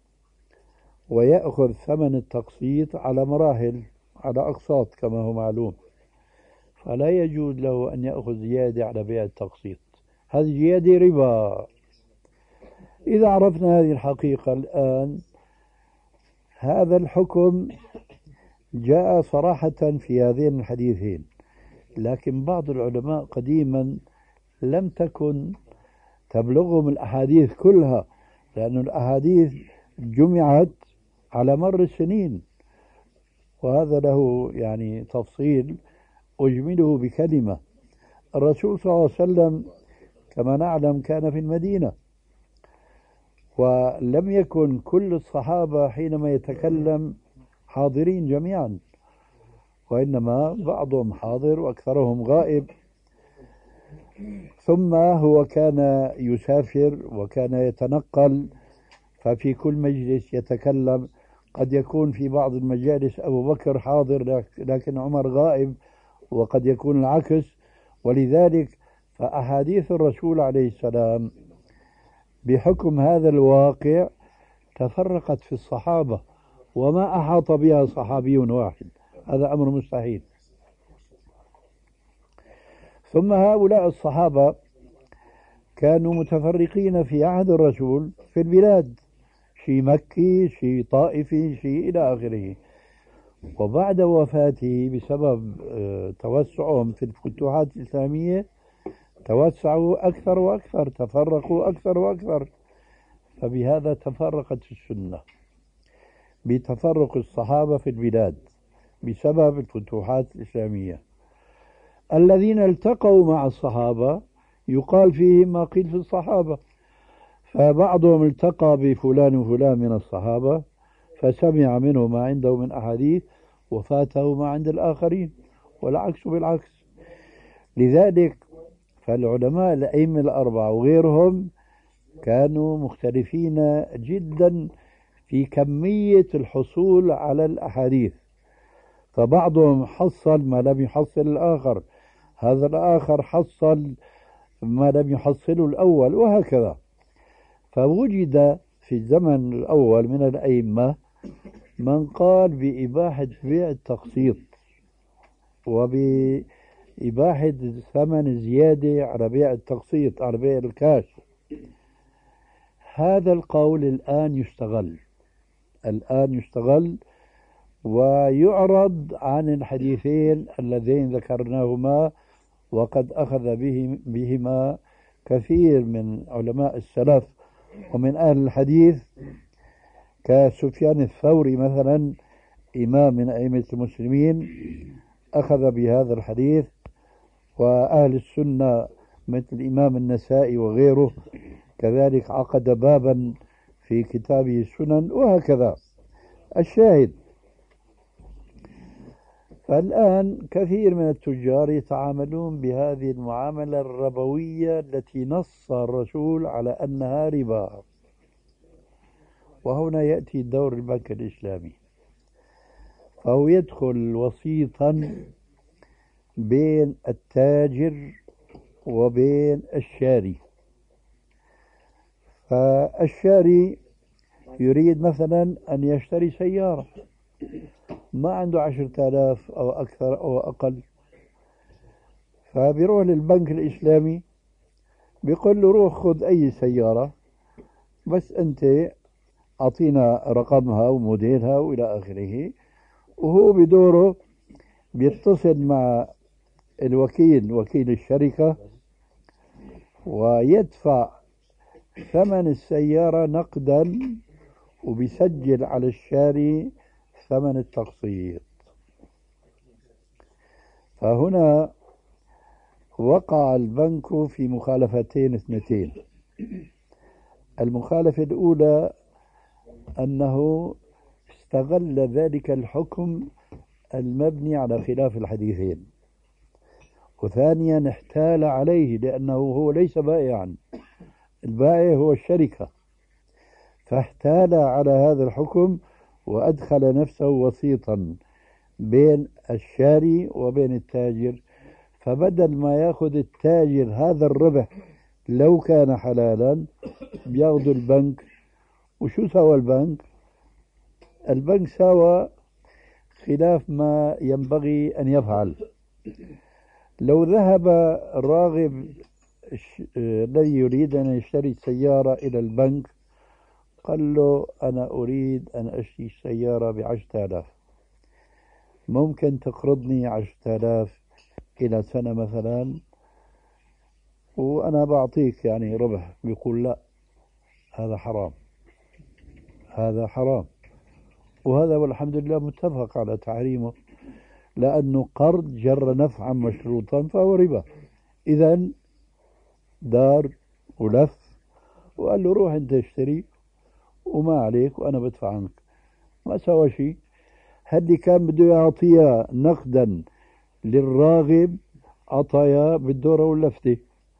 ويأخذ ثمن التقسيط على مراحل، على أقساط كما هو معلوم، فلا يجوز له أن يأخذ زيادة على بيع التقسيط، هذه زيادة ربا. إذا عرفنا هذه الحقيقة الآن، هذا الحكم جاء صراحة في هذين الحديثين، لكن بعض العلماء قديما لم تكن تبلغهم الأحاديث كلها، لأن الأحاديث جمعت على مر السنين، وهذا له يعني تفصيل أجمله بكلمة. الرسول صلى الله عليه وسلم كما نعلم كان في المدينة، ولم يكن كل الصحابة حينما يتكلم حاضرين جميعا، وإنما بعضهم حاضر وأكثرهم غائب. ثم هو كان يسافر وكان يتنقل، ففي كل مجلس يتكلم، قد يكون في بعض المجالس أبو بكر حاضر لكن عمر غائب، وقد يكون العكس. ولذلك فأحاديث الرسول عليه السلام بحكم هذا الواقع تفرقت في الصحابة، وما أحاط بها صحابي واحد، هذا أمر مستحيل. ثم هؤلاء الصحابة كانوا متفرقين في عهد الرسول في البلاد، شيء مكي، شيء طائفي، شيء إلى آخره. وبعد وفاته بسبب توسعهم في الفتوحات الإسلامية توسعوا أكثر وأكثر، تفرقوا أكثر وأكثر، فبهذا تفرقت السنة بتفرق الصحابة في البلاد بسبب الفتوحات الإسلامية. الذين التقوا مع الصحابة يقال فيهم ما قيل في الصحابة، فبعضهم التقى بفلان وفلان من الصحابة فسمع منه ما عنده من أحاديث وفاته ما عند الآخرين، والعكس بالعكس. لذلك فالعلماء الأئمة الأربعة وغيرهم كانوا مختلفين جدا في كمية الحصول على الأحاديث، فبعضهم حصل ما لم يحصل الآخر، هذا الآخر حصل ما لم يحصله الأول، وهكذا. فوجد في الزمن الأول من الأئمة من قال بإباحة بيع التقسيط وبإباحة ثمن زيادة على بيع التقسيط، على بيع الكاش. هذا القول الآن يستغل ويعرض عن الحديثين اللذين ذكرناهما، وقد أخذ بهما كثير من علماء السلف ومن أهل الحديث، كسفيان الثوري مثلا، إمام من أئمة المسلمين، أخذ بهذا الحديث، وأهل السنة مثل الإمام النسائي وغيره كذلك عقد بابا في كتابه السنن، وهكذا. الشاهد، فالآن كثير من التجار يتعاملون بهذه المعاملة الربوية التي نص الرسول على أنها ربا. وهنا يأتي دور البنك الإسلامي، فهو يدخل وسيطا بين التاجر وبين الشاري. فالشاري يريد مثلا أن يشتري سيارة، ما عنده 10,000 أو أكثر أو أقل، فبيروح للبنك الإسلامي بيقول له روح خذ أي سيارة، بس أنت أعطينا رقمها وموديلها وإلى آخره. وهو بدوره بيتصل مع وكيل الشركة ويدفع ثمن السيارة نقدا، وبيسجل على الشاري ثمن التقسيط. فهنا وقع البنك في مخالفتين اثنتين. المخالفة الأولى أنه استغل ذلك الحكم المبني على خلاف الحديثين، وثانيا احتال عليه لأنه هو ليس بائعا، البائع هو الشركة، فاحتال على هذا الحكم وأدخل نفسه وسيطا بين الشاري وبين التاجر، فبدل ما يأخذ التاجر هذا الربح لو كان حلالا بياخذ البنك. وشو سوى البنك؟ البنك سوى خلاف ما ينبغي أن يفعل. لو ذهب الراغب الذي يريد أن يشتري سيارة إلى البنك قال له أنا أريد أن أشتري سيارة ب10,000، ممكن تقرضني 10,000 إلى سنة مثلا وأنا بعطيك يعني ربح؟ بيقول لا، هذا حرام، هذا حرام. وهذا والحمد لله متفق على تحريمه، لأنه قرض جر نفعا مشروطا فهو ربا. إذن دار ولف وقال له روح أنت اشتري وما عليك وأنا بدفع عنك، ما سوى شيء. هدي كان بده يعطيها نقدا للراغب عطايا بالدورة واللفتة،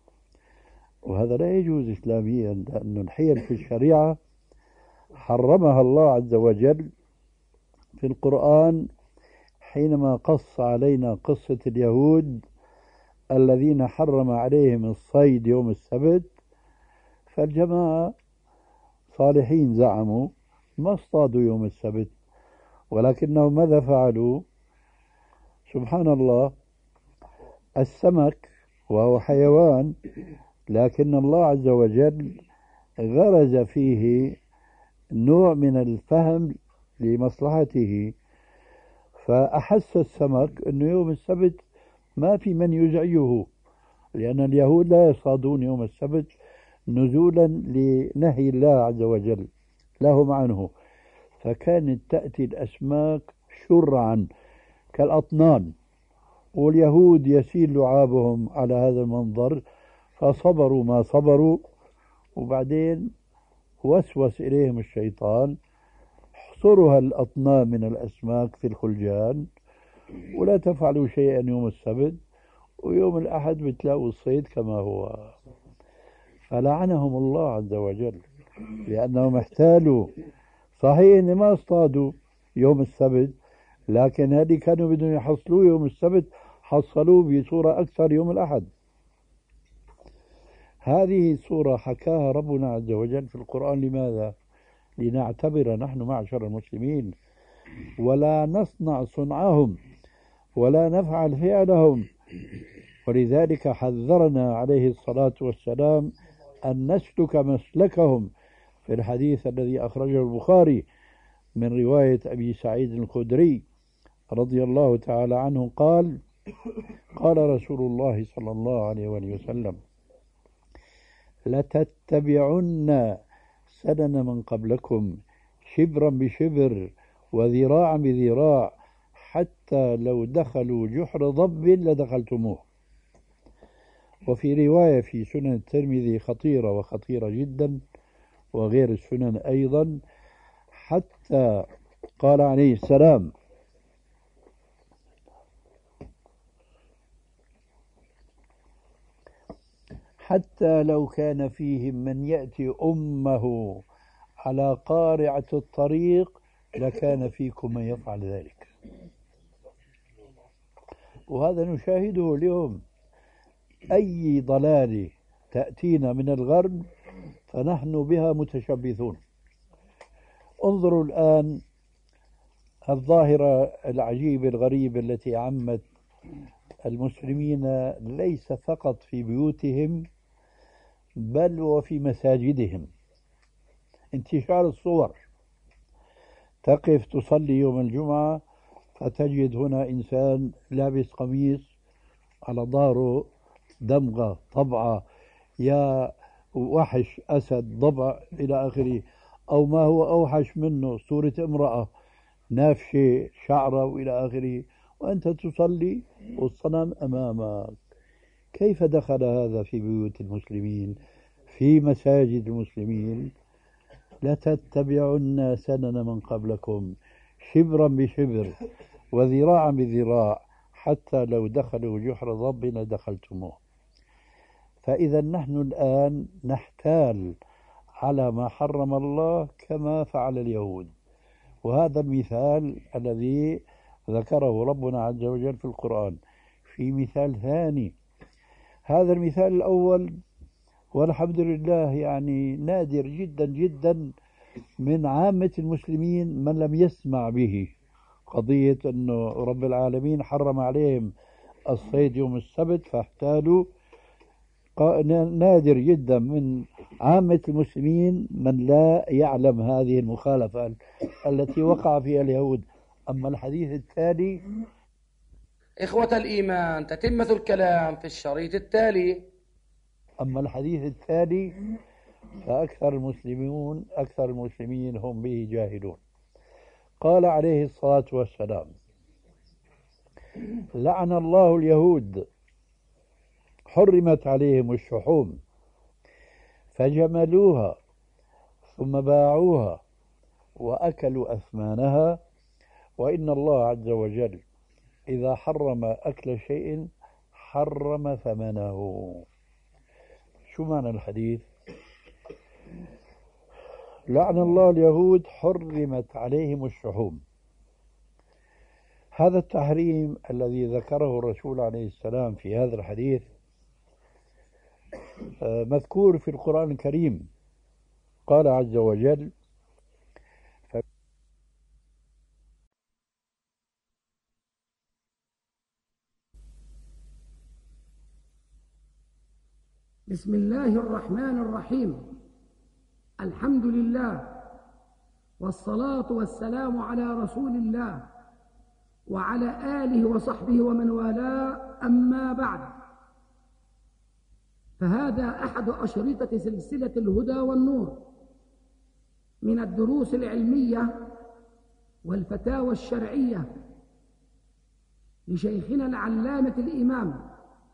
وهذا لا يجوز إسلاميا، لأن الحيل في الشريعة حرمها الله عز وجل في القرآن حينما قص علينا قصة اليهود الذين حرم عليهم الصيد يوم السبت. فالجماعة صالحين زعموا ما اصطادوا يوم السبت، ولكنهم ماذا فعلوا؟ سبحان الله، السمك وهو حيوان، لكن الله عز وجل غرز فيه نوع من الفهم لمصلحته، فأحس السمك أنه يوم السبت ما في من يزعجه، لأن اليهود لا يصطادون يوم السبت نزولا لنهي الله عز وجل لهم عنه، فكانت تأتي الأسماك شرعا كالأطنان، واليهود يسيل لعابهم على هذا المنظر، فصبروا ما صبروا. وبعدين وسوس إليهم الشيطان احصروا الأطنان من الأسماك في الخلجان ولا تفعلوا شيئا يوم السبت، ويوم الأحد بتلاقوا الصيد كما هو. فلعنهم الله عز وجل لأنهم احتالوا. صحيح إن ما اصطادوا يوم السبت، لكن هذه كانوا بدهم يحصلوه يوم السبت، حصلوه بصورة أكثر يوم الأحد. هذه صورة حكاها ربنا عز وجل في القرآن. لماذا؟ لنعتبر نحن معشر المسلمين ولا نصنع صنعهم ولا نفعل فعلهم. ولذلك حذرنا عليه الصلاة والسلام أن نسلك مسلكهم في الحديث الذي أخرجه البخاري من رواية أبي سعيد الخدري رضي الله تعالى عنه قال: قال رسول الله صلى الله عليه وسلم: لتتبعن سنن من قبلكم شبرا بشبر وذراعا بذراع حتى لو دخلوا جحر ضب لدخلتموه. وفي رواية في سنن الترمذي خطيرة وخطيرة جدا وغير السنن أيضا، حتى قال عليه السلام: حتى لو كان فيهم من يأتي أمه على قارعة الطريق لكان فيكم من يفعل ذلك. وهذا نشاهده اليوم، أي ضلال تأتينا من الغرب فنحن بها متشبثون. انظروا الآن الظاهرة العجيبة الغريبة التي عمت المسلمين ليس فقط في بيوتهم بل وفي مساجدهم. انتشار الصور، تقف تصلي يوم الجمعة فتجد هنا إنسان لابس قميص على ظهره دمغة طبعة يا وحش أسد ضبع إلى آخره، أو ما هو أوحش منه صورة امرأة نافشة شعره وإلى آخره، وأنت تصلي والصنم أمامك. كيف دخل هذا في بيوت المسلمين في مساجد المسلمين؟ لتتبعن سنن من قبلكم شبرا بشبر وذراعا بذراع حتى لو دخلوا جحر ضب لدخلتموه. فإذا نحن الآن نحتال على ما حرم الله كما فعل اليهود، وهذا المثال الذي ذكره ربنا عز وجل في القرآن. في مثال ثاني، هذا المثال الأول والحمد لله يعني نادر جدا جدا من عامة المسلمين من لم يسمع به، قضية أنه رب العالمين حرم عليهم الصيد يوم السبت فاحتالوا. نادر جدا من عامة المسلمين من لا يعلم هذه المخالفة التي وقع فيها اليهود. أما الحديث التالي. إخوة الإيمان، تتمة الكلام في الشريط التالي. أما الحديث التالي فأكثر المسلمين هم به جاهلون. قال عليه الصلاة والسلام: لعن الله اليهود حرمت عليهم الشحوم فجملوها ثم باعوها وأكلوا أثمانها، وإن الله عز وجل إذا حرم أكل شيء حرم ثمنه. شو معنى الحديث؟ لعن الله اليهود حرمت عليهم الشحوم. هذا التحريم الذي ذكره الرسول عليه السلام في هذا الحديث مذكور في القرآن الكريم. قال عز وجل: بسم الله الرحمن الرحيم. الحمد لله والصلاة والسلام على رسول الله وعلى آله وصحبه ومن والاه، أما بعد، فهذا أحد أشرطة سلسلة الهدى والنور من الدروس العلمية والفتاوى الشرعية لشيخنا العلامة الإمام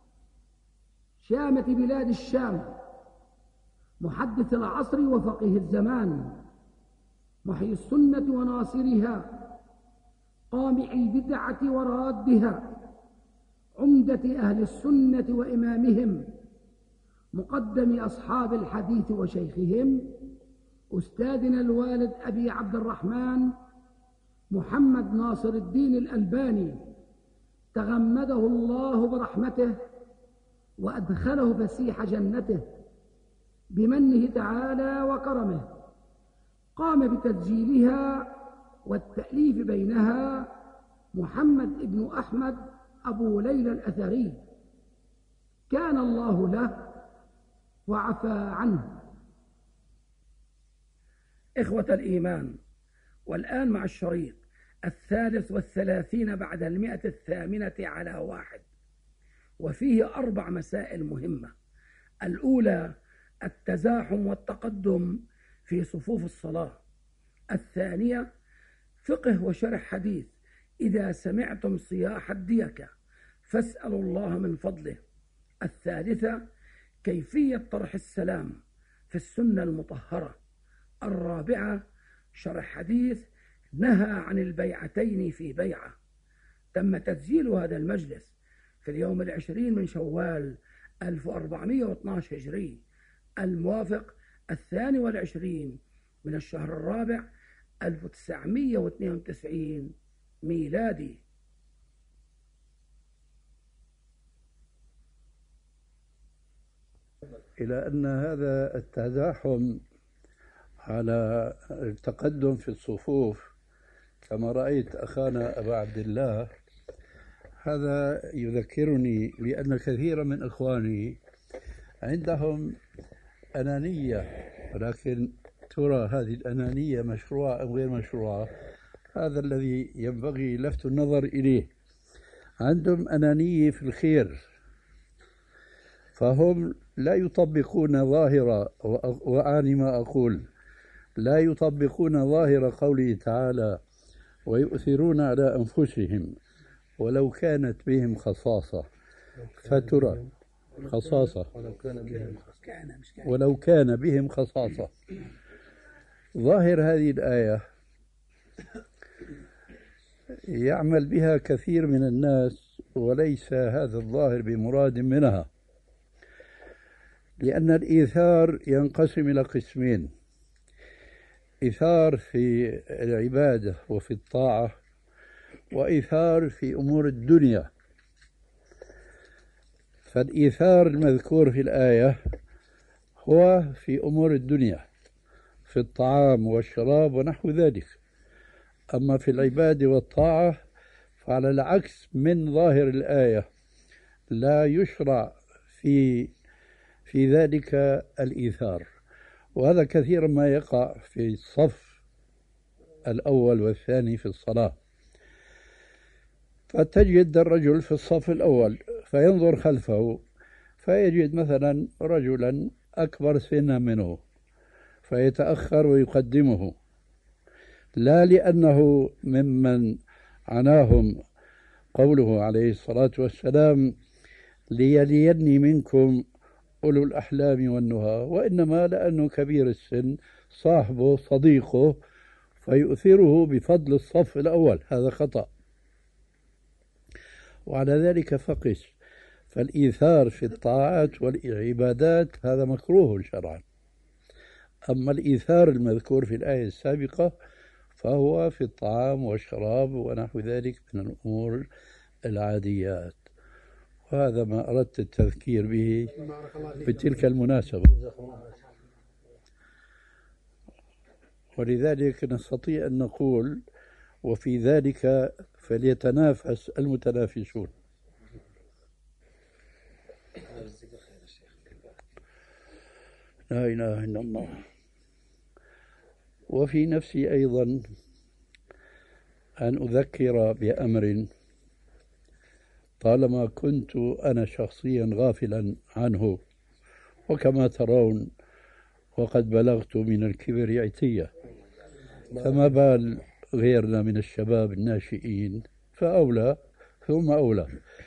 شامة بلاد الشام، محدث العصر وفقيه الزمان، محيي السنة وناصرها، قامع البدعة ورادها، عمدة أهل السنة وإمامهم، مقدم أصحاب الحديث وشيخهم، أستاذنا الوالد أبي عبد الرحمن محمد ناصر الدين الألباني، تغمده الله برحمته وأدخله فسيح جنته بمنه تعالى وكرمه. قام بتسجيلها والتأليف بينها محمد بن أحمد أبو ليلى الأثري، كان الله له وعفى عنه. إخوة الإيمان، والآن مع الشريط 33 بعد 108، وفيه 4 مسائل مهمة. الأولى: التزاحم والتقدم في صفوف الصلاة. الثانية: فقه وشرح حديث إذا سمعتم صياح الديكة فاسألوا الله من فضله. الثالثة: كيفية طرح السلام في السنة المطهرة. الرابعة: شرح حديث نهى عن البيعتين في بيعة. تم تسجيل هذا المجلس في اليوم 20 من شوال 1412 هجري، الموافق 22 من الشهر الرابع 1992 ميلادي. إلى أن هذا التزاحم على التقدم في الصفوف كما رأيت أخانا أبا عبد الله، هذا يذكرني بأن كثيرا من إخواني عندهم أنانية، ولكن ترى هذه الأنانية مشروعة أو غير مشروعة؟ هذا الذي ينبغي لفت النظر إليه. عندهم أنانية في الخير، فهم لا يطبقون ظاهرة، وأعني ما أقول، لا يطبقون ظاهر قوله تعالى: ويؤثرون على أنفسهم ولو كانت بهم خصاصة. فترى خصاصة ولو كان بهم خصاصة. ظاهر هذه الآية يعمل بها كثير من الناس وليس هذا الظاهر بمراد منها، لأن الإيثار ينقسم إلى قسمين: إيثار في العبادة وفي الطاعة، وإيثار في أمور الدنيا. فالإيثار المذكور في الآية هو في أمور الدنيا، في الطعام والشراب ونحو ذلك. أما في العبادة والطاعة فعلى العكس من ظاهر الآية، لا يشرع في ذلك الإيثار. وهذا كثيرا ما يقع في الصف الأول والثاني في الصلاة. فتجد الرجل في الصف الأول فينظر خلفه فيجد مثلا رجلا أكبر سنا منه فيتأخر ويقدمه، لا لأنه ممن عناهم قوله عليه الصلاة والسلام: ليليني منكم أولو الأحلام والنهى، وإنما لأنه كبير السن صاحبه صديقه فيؤثره بفضل الصف الأول. هذا خطأ، وعلى ذلك فقس. فالإيثار في الطاعات والعبادات هذا مكروه شرعا. أما الإيثار المذكور في الآية السابقة فهو في الطعام والشراب ونحو ذلك من الأمور العاديات، وهذا ما أردت التذكير به بتلك المناسبة. ولذلك نستطيع أن نقول: وفي ذلك فليتنافس المتنافسون. لا إله إلا الله. وفي نفسي أيضا أن أذكر بأمر طالما كنت أنا شخصيا غافلا عنه، وكما ترون وقد بلغت من الكبر عتية، فما بال غيرنا من الشباب الناشئين، فأولى ثم أولى.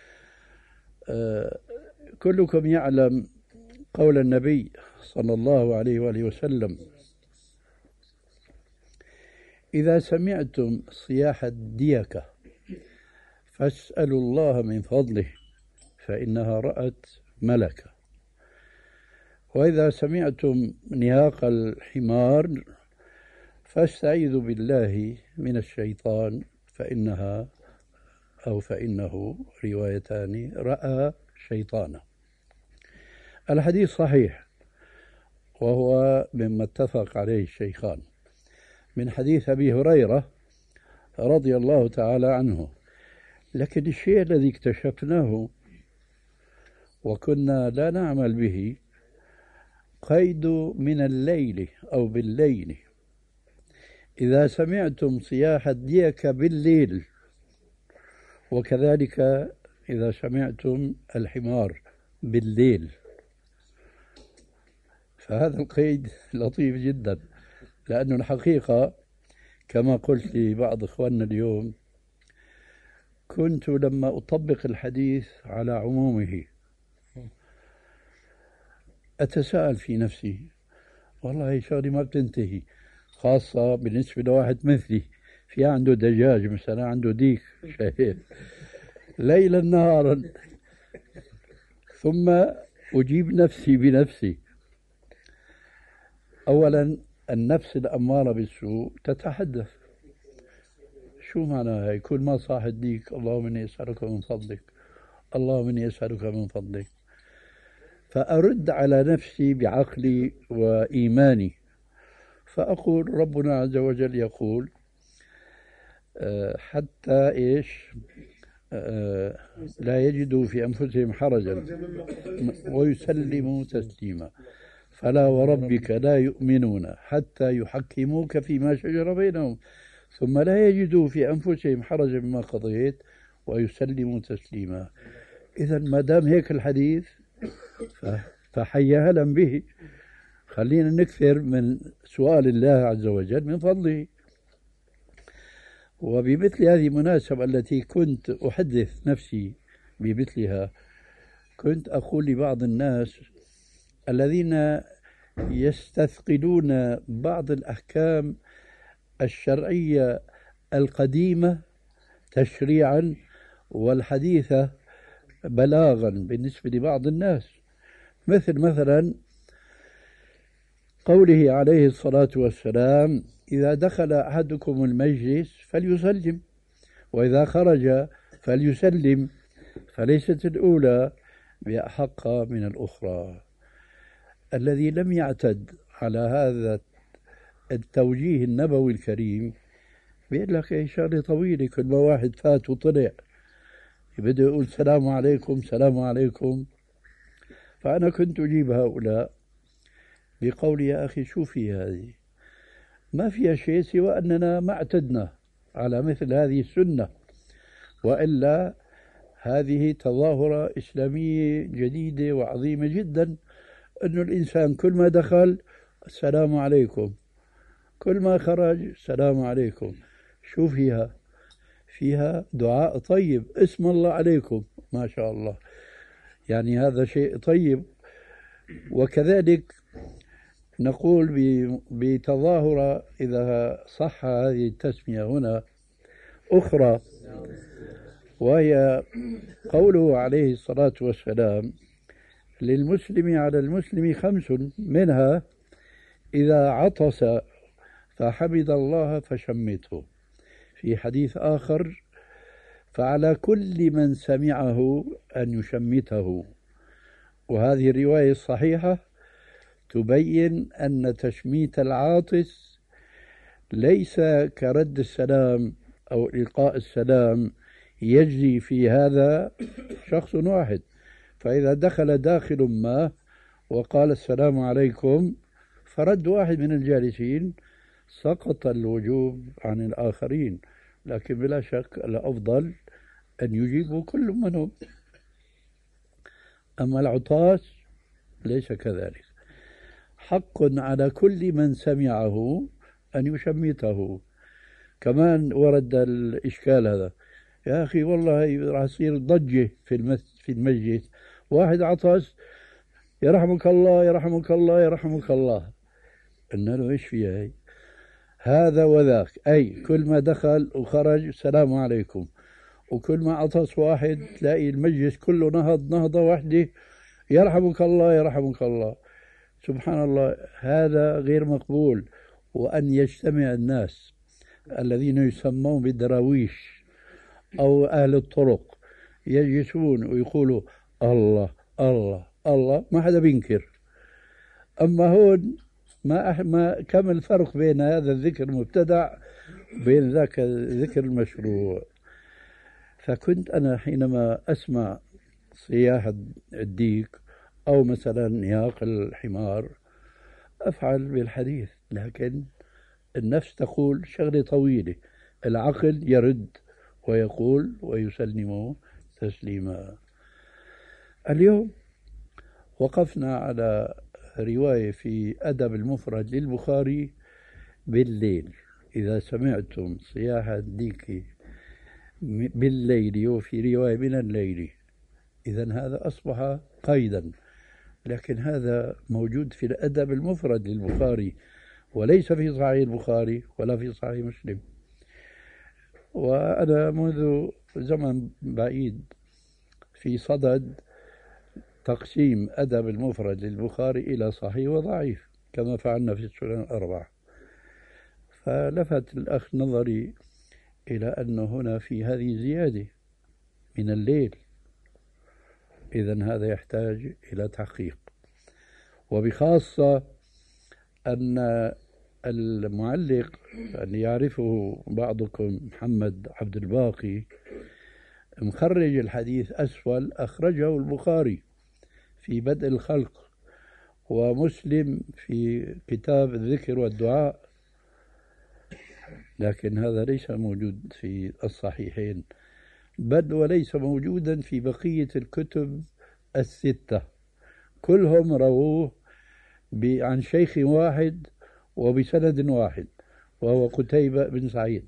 كلكم يعلم قول النبي صلى الله عليه وآله وسلم: إذا سمعتم صياح الديكة فاسألوا الله من فضله فإنها رأت ملكا، وإذا سمعتم نهاق الحمار فاستعيذوا بالله من الشيطان فإنه روايتان رأى شيطانا. الحديث صحيح، وهو مما اتفق عليه الشيخان من حديث أبي هريرة رضي الله تعالى عنه. لكن الشيء الذي اكتشفناه وكنا لا نعمل به قيد من الليل أو بالليل. إذا سمعتم صياح الديك بالليل، وكذلك إذا سمعتم الحمار بالليل. فهذا القيد لطيف جدا، لأنه الحقيقة كما قلت لبعض إخواننا اليوم، كنت لما أطبق الحديث على عمومه أتساءل في نفسي: والله شغلي ما بتنتهي، خاصة بالنسبة لواحد مثلي في عنده دجاج مثلا، عنده ديك شهير ليلا نهارا، ثم أجيب نفسي بنفسي. أولا النفس الأمارة بالسوء تتحدث: شو معناها؟ يكون ما صاح الديك اللهم إني أسألك من فضلك، اللهم إني أسألك من فضلك. فأرد على نفسي بعقلي وإيماني فأقول: ربنا عز وجل يقول حتى إيش لا يجدوا في أنفسهم حرجا ويسلموا تسليما، فلا وربك لا يؤمنون حتى يحكموك فيما شجر بينهم ثم لا يجدوا في أنفسهم حرجا مما قضيت ويسلموا تسليما. إذا ما دام هيك الحديث فحيا هلا به، خلينا نكثر من سؤال الله عز وجل من فضله. وبمثل هذه المناسبة التي كنت أحدث نفسي بمثلها، كنت أقول لبعض الناس الذين يستثقلون بعض الأحكام الشرعية القديمة تشريعا والحديثة بلاغا بالنسبة لبعض الناس، مثلا قوله عليه الصلاة والسلام: إذا دخل أحدكم المجلس فليسلم، وإذا خرج فليسلم، فليست الأولى بأحق من الأخرى. الذي لم يعتد على هذا التوجيه النبوي الكريم بيقول لك اي شغله طويله، كل ما واحد فات وطلع بده يقول السلام عليكم سلام عليكم. فأنا كنت أجيب هؤلاء بقولي: يا أخي شو في هذه؟ ما فيها شيء سوى أننا ما اعتدنا على مثل هذه السنة، وإلا هذه تظاهرة إسلامية جديدة وعظيمة جدا، أنه الإنسان كل ما دخل السلام عليكم، كل ما خرج السلام عليكم. شو فيها؟ فيها دعاء طيب، اسم الله عليكم، ما شاء الله، يعني هذا شيء طيب. وكذلك نقول بتظاهرة، إذا صح هذه التسمية هنا، أخرى، وهي قوله عليه الصلاة والسلام: للمسلم على المسلم 5، منها إذا عطس فحمد الله فشمته. في حديث آخر: فعلى كل من سمعه أن يشمته. وهذه الرواية الصحيحة تبين أن تشميت العاطس ليس كرد السلام أو إلقاء السلام، يجري في هذا شخص واحد، فإذا دخل داخل ما وقال السلام عليكم فرد واحد من الجالسين سقط الوجوب عن الآخرين، لكن بلا شك الأفضل أن يجيبوا كل منهم. أما العطاس ليس كذلك، حق على كل من سمعه أن يشمته. كمان ورد الإشكال هذا: يا أخي والله راح يصير ضجة في المسجد، واحد عطس يرحمك الله يرحمك الله يرحمك الله. قلنا له: إيش فيها هي؟ هذا وذاك، أي كل ما دخل وخرج السلام عليكم، وكل ما عطس واحد تلاقي المجلس كله نهض نهضة واحدة: يرحمك الله يرحمك الله. سبحان الله، هذا غير مقبول. وأن يجتمع الناس الذين يسمون بالدراويش أو أهل الطرق يجلسون ويقولوا الله الله الله، ما حدا بينكر. أما هون ما كم الفرق بين هذا الذكر المبتدع وبين ذاك الذكر المشروع. فكنت أنا حينما أسمع صياح الديك أو مثلا نياق الحمار أفعل بالحديث، لكن النفس تقول شغلة طويلة، العقل يرد ويقول ويسلم تسليما. اليوم وقفنا على رواية في أدب المفرد للبخاري: بالليل إذا سمعتم صياح الديك بالليل، وفي رواية من الليل. إذن هذا أصبح قيدا، لكن هذا موجود في الأدب المفرد للبخاري وليس في صحيح البخاري ولا في صحيح مسلم. وأنا منذ زمن بعيد في صدد تقسيم أدب المفرد للبخاري إلى صحيح وضعيف كما فعلنا في السنن الأربعة، فلفت الأخ نظري إلى أن هنا في هذه زيادة من الليل، إذن هذا يحتاج إلى تحقيق. وبخاصة أن المعلق اللي يعرفه بعضكم محمد عبد الباقي مخرج الحديث أسفل، أخرجه البخاري في بدء الخلق ومسلم في كتاب الذكر والدعاء، لكن هذا ليس موجود في الصحيحين، بل وليس موجودا في بقية الكتب الستة، كلهم رووه عن شيخ واحد وبسند واحد وهو قتيبة بن سعيد.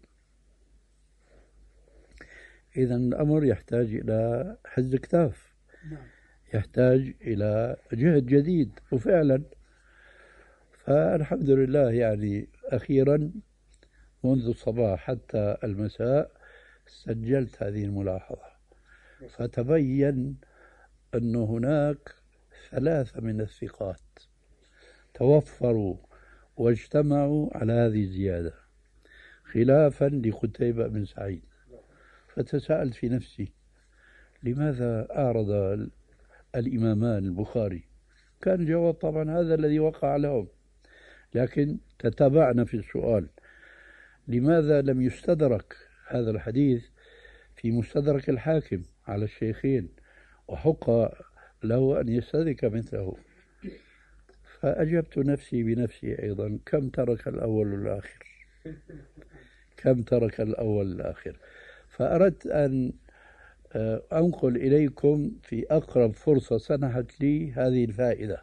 إذن الأمر يحتاج إلى حز كتاف، يحتاج إلى جهد جديد. وفعلا فالحمد لله، يعني أخيرا منذ الصباح حتى المساء سجلت هذه الملاحظة، فتبين أن هناك 3 من الثقات توفروا واجتمعوا على هذه الزيادة خلافا لقتيبة بن سعيد. فتساءلت في نفسي لماذا أعرض الإمامان البخاري؟ كان الجواب طبعا هذا الذي وقع لهم، لكن تتابعنا في السؤال لماذا لم يستدرك هذا الحديث في مستدرك الحاكم على الشيخين وحق له أن يستدرك مثله؟ فأجبت نفسي بنفسي أيضا، كم ترك الأول والآخر، كم ترك الأول والآخر. فأردت أن أنقل إليكم في أقرب فرصة سنحت لي هذه الفائدة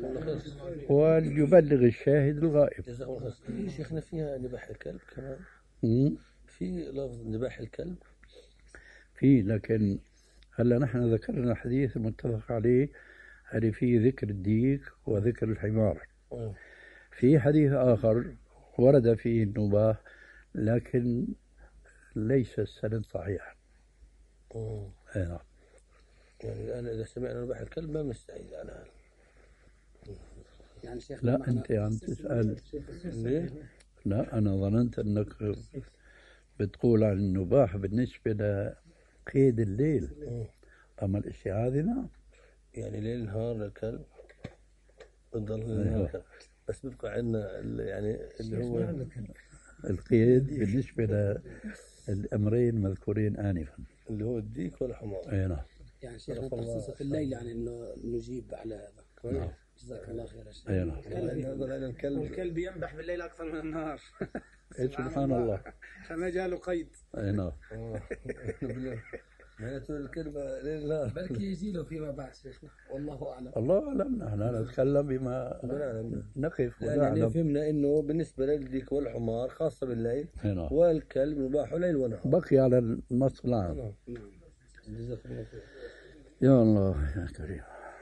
وليبلغ الشاهد الغائب. شيخنا فيها نباح الكلب كمان، في لفظ نباح الكلب في، لكن هلا نحن ذكرنا الحديث المتفق عليه اللي فيه ذكر الديك وذكر الحمار. في حديث آخر ورد فيه النباح لكن ليس السند صحيح. نعم. يعني الآن إذا سمعنا نباح الكلب ما بنستعيد على هذا. يعني شيخ لا أنت عم تسأل ليه؟ لا أنا ظننت أنك بتقول عن النباح بالنسبة لقيد الليل، أما الاستعاذة نعم. يعني ليل نهار الكلب بتضل ليل نهار، بس بيبقى عندنا يعني اللي هو القيد بالنسبة للأمرين المذكورين آنفا اللي هو الديك والحمار. أي نعم. يعني شيخ تخصيصه في الليل يعني إنه نجيب على هذا. نعم. جزاك الله خير يا شيخ. أي نعم. الكلب ينبح بالليل أكثر من النهار. سبحان الله. فما جاله قيد. أي نعم. معناته الكلب ليل نهار. بلكي يجي له فيما بعد شيخنا، والله أعلم. الله أعلم، نحن نتكلم بما نقف يعني ونعلم. فهمنا إنه بالنسبة للديك والحمار خاصة بالليل، نعم. والكلب نباحه ليل ونهار. بقي على النص العام. نعم. جزاك الله خير. يا الله يا كريم.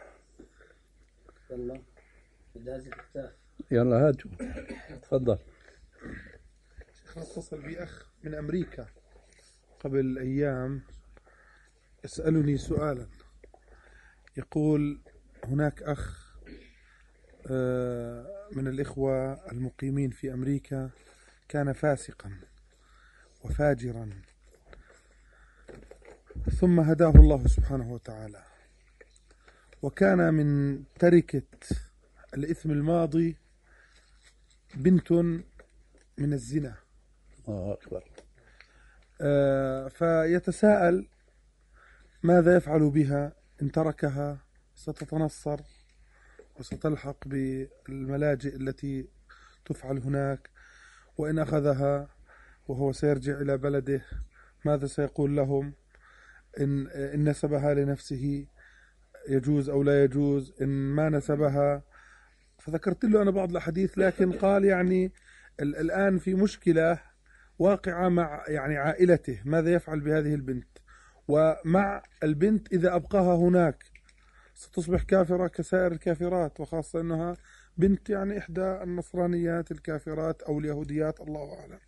يلا بداية الكتاب. يلا هاتوا تفضل. شيخنا اتصل بي أخ من أمريكا قبل أيام يسألني سؤالا، يقول هناك أخ من الإخوة المقيمين في أمريكا كان فاسقا وفاجرا، ثم هداه الله سبحانه وتعالى، وكان من تركة الإثم الماضي بنت من الزنا. أكبر. فيتساءل ماذا يفعل بها إن تركها؟ ستتنصر وستلحق بالملاجئ التي تفعل هناك، وإن أخذها وهو سيرجع إلى بلده ماذا سيقول لهم؟ إن نسبها لنفسه يجوز أو لا يجوز، إن ما نسبها. فذكرت له أنا بعض الأحاديث، لكن قال يعني الآن في مشكلة واقعة مع يعني عائلته، ماذا يفعل بهذه البنت؟ ومع البنت إذا أبقاها هناك ستصبح كافرة كسائر الكافرات، وخاصة أنها بنت يعني إحدى النصرانيات الكافرات أو اليهوديات الله أعلم.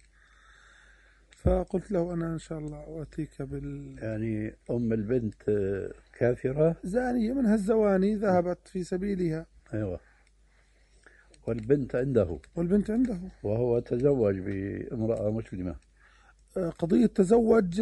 فقلت له أنا إن شاء الله أتيك يعني أم البنت كافرة زانية منها الزواني، ذهبت في سبيلها. أيوة. والبنت عنده وهو تزوج بامرأة مسلمة. قضية تزوج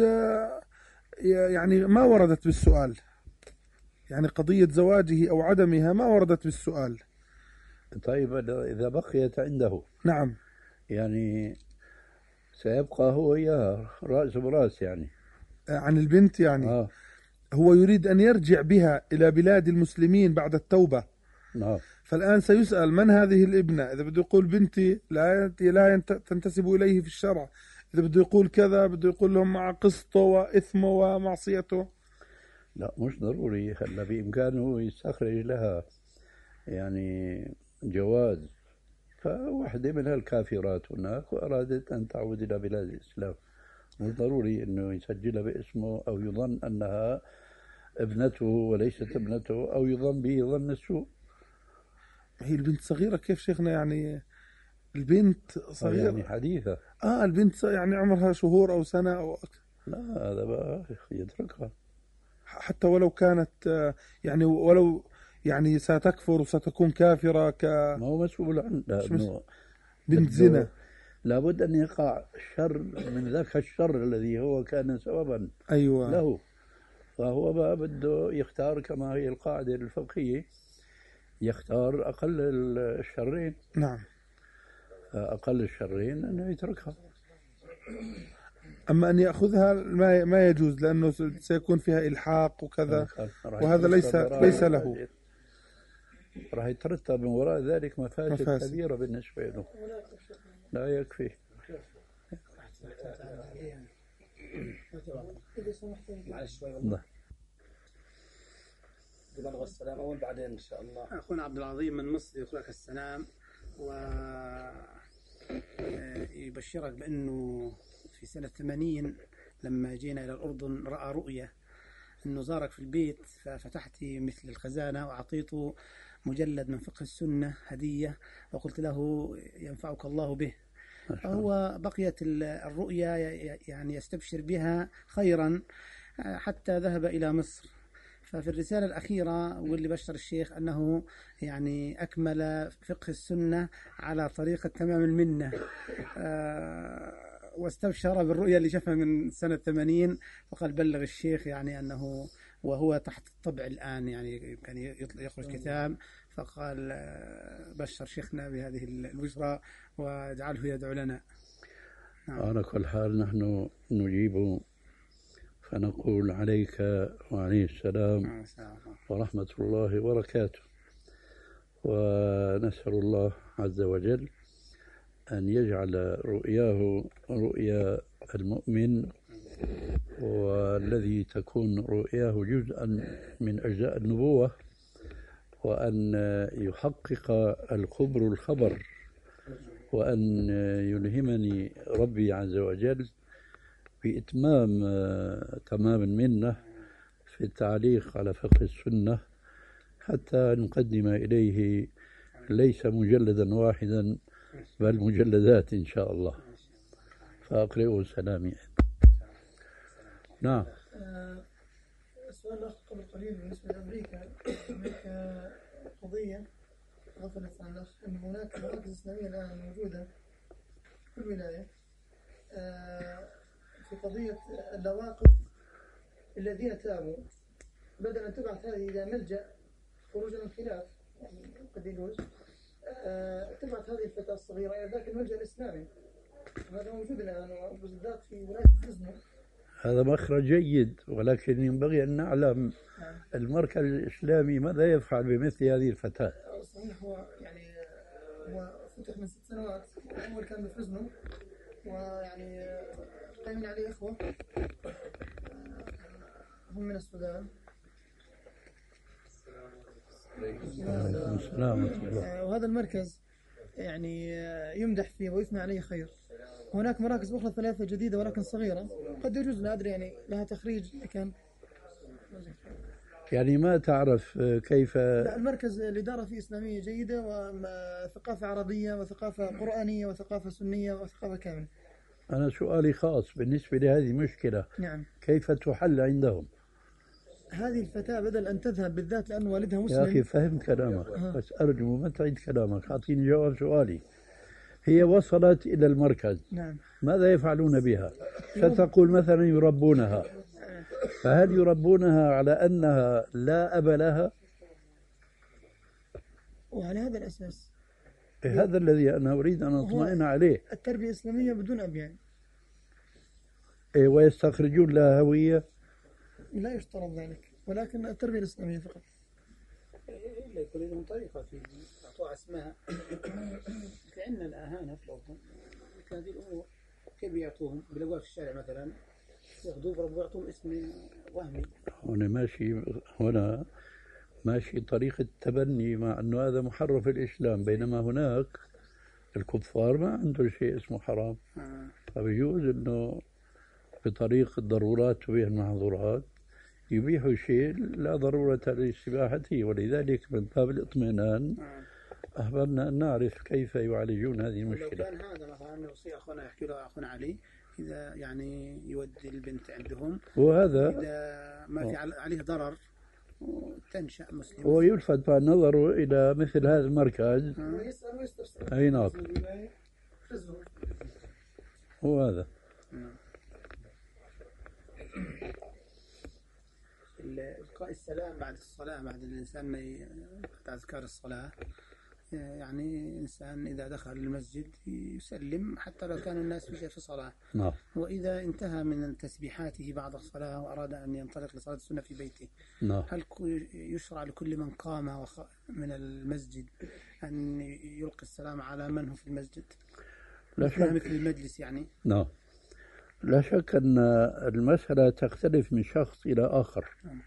يعني ما وردت بالسؤال، يعني قضية زواجه أو عدمها ما وردت بالسؤال. طيب إذا بقيت عنده نعم يعني سيبقى هو وياها رأس براس يعني عن البنت يعني. هو يريد أن يرجع بها إلى بلاد المسلمين بعد التوبة. نعم. فالآن سيسأل من هذه الابنة؟ إذا بده يقول بنتي لا تنتسب إليه في الشرع، إذا بده يقول كذا بده يقول لهم مع قسطه وإثمه ومعصيته. لا مش ضروري، هلا بإمكانه يستخرج لها يعني جواز، فواحدة من هالكافرات هناك وأرادت أن تعود إلى بلاد الإسلام، مش ضروري أنه يسجلها باسمه أو يظن أنها ابنته وليست ابنته، أو يظن به ظن السوء. هي البنت صغيرة كيف شيخنا؟ يعني البنت صغيرة يعني حديثة. البنت يعني عمرها شهور أو سنة أو لا هذا بقى يتركها. حتى ولو كانت يعني ولو يعني ستكفر وستكون كافرة ما هو مسؤول عنه لأنه بنت زنا. لابد أن يقع شر من ذاك الشر الذي هو كان سببا أيوة. له، فهو بقى بده يختار كما هي القاعدة الفقهية، يختار أقل الشرين. نعم. أقل الشرين أنه يتركها. أما أن يأخذها ما يجوز، لأنه سيكون فيها إلحاق وكذا، وهذا ليس له. راح يترتب من وراء ذلك مفاسد كبيرة بالنسبة له. لا يكفي. معلش شوي والله. بلغ السلام أول بعدين إن شاء الله. أخونا عبد العظيم من مصر يقول لك السلام، ويبشرك بأنه في سنة 80 لما جينا إلى الأردن رأى رؤية أنه زارك في البيت، ففتحت مثل الخزانة وأعطيته مجلد من فقه السنة هدية، وقلت له ينفعك الله به. فهو بقيت الرؤيا يعني يستبشر بها خيرا حتى ذهب إلى مصر. ففي الرسالة الأخيرة واللي بشر الشيخ أنه يعني أكمل فقه السنة على طريقة تمام المنة، واستبشر بالرؤيا اللي شافها من سنة 80، فقال بلغ الشيخ يعني أنه وهو تحت الطبع الآن يعني كان يخرج كتاب، فقال بشر شيخنا بهذه البشرى واجعله يدعو لنا. على كل حال نحن نجيب فنقول عليك وعليه السلام ورحمة الله وبركاته، ونسأل الله عز وجل أن يجعل رؤياه رؤيا المؤمن، والذي تكون رؤياه جزءا من أجزاء النبوة، وأن يحقق الخبر الخبر، وأن يلهمني ربي عز وجل بإتمام تمام المنة في التعليق على فقه السنة، حتى نقدم إليه ليس مجلدا واحدا بل مجلدات إن شاء الله. فأقرئه سلامي. نعم. السؤال الأخ قبل قليل بالنسبة لأمريكا. أمريكا قضية غفلت عن الأخ أن هناك مراكز إسلامية الآن موجودة في كل ولاية في قضية اللواقف الذين تابوا، بدل أن تبعث هذه إلى ملجأ خروجا من الخلاف يعني قد يجوز تبعث هذه الفتاة الصغيرة إلى ذاك الملجأ الإسلامي. هذا موجود الآن وبالذات في ولاية فرزنو. هذا مخرج جيد، ولكن ينبغي أن نعلم المركز الإسلامي ماذا يفعل بمثل هذه الفتاة. صحيح، هو يعني هو فتح من 6 سنوات، أول كان بفرزنو، ويعني قايمين عليه إخوة هم من السودان. وهذا المركز يعني يمدح فيه ويثنى عليه خير. هناك مراكز أخرى 3 جديدة ولكن صغيرة، قد يجوز لا أدري يعني لها تخريج كان يعني ما تعرف كيف. لا، المركز الإدارة فيه إسلامية جيدة وثقافة عربية وثقافة قرآنية وثقافة سنية وثقافة كاملة. أنا سؤالي خاص بالنسبة لهذه المشكلة. نعم. كيف تحل عندهم؟ هذه الفتاة بدل أن تذهب بالذات لأن والدها مسلم. يا أخي فهمت كلامك بس أرجو ما تعيد كلامك، أعطيني جواب سؤالي. هي وصلت إلى المركز. نعم. ماذا يفعلون بها؟ ستقول مثلا يربونها، فهل يربونها على أنها لا أب لها؟ وعلى هذا الأساس هذا الذي أنا أريد أن أطمئن عليه. التربية الإسلامية بدون أب يعني. ويستخرجون لها هوية؟ لا يشترط ذلك، ولكن التربية الإسلامية فقط. إلا يكون لهم طريقة في إعطاء أسماء. عندنا الأهانة في الأردن هذه الأمور كيف يعطوهم؟ بيلاقوها في الشارع مثلا ياخذوه بربوا يعطوهم اسم وهمي. هنا ماشي طريقة تبني، مع أنه هذا محرف الإسلام، بينما هناك الكفار ما عندهم شيء اسمه حرام. فبيجوز أنه بطريق الضرورات تبيح المحظورات يبيحوا شيء لا ضرورة لاستباحته، ولذلك من باب الاطمئنان أحببنا أن نعرف كيف يعالجون هذه المشكلة. لو كان هذا مثلا نوصي أخونا يحكي له أخونا علي إذا يعني يودي البنت عندهم وهذا إذا ما في عليه ضرر وتنشأ مسلمة. ويلفت النظر إلى مثل هذا المركز. ويسأل ويستفسر. أي نعم. هو هذا. إلقاء السلام بعد الصلاة، بعد الإنسان ما بعد أذكار الصلاة، يعني إنسان إذا دخل المسجد يسلم حتى لو كانوا الناس في صلاة. نعم. وإذا انتهى من تسبيحاته بعد الصلاة وأراد أن ينطلق لصلاة السنة في بيته، نعم. هل يشرع لكل من قام من المسجد أن يلقي السلام على من هو في المسجد؟ لا شك. مثل المجلس يعني. نعم. لا شك أن المسألة تختلف من شخص إلى آخر.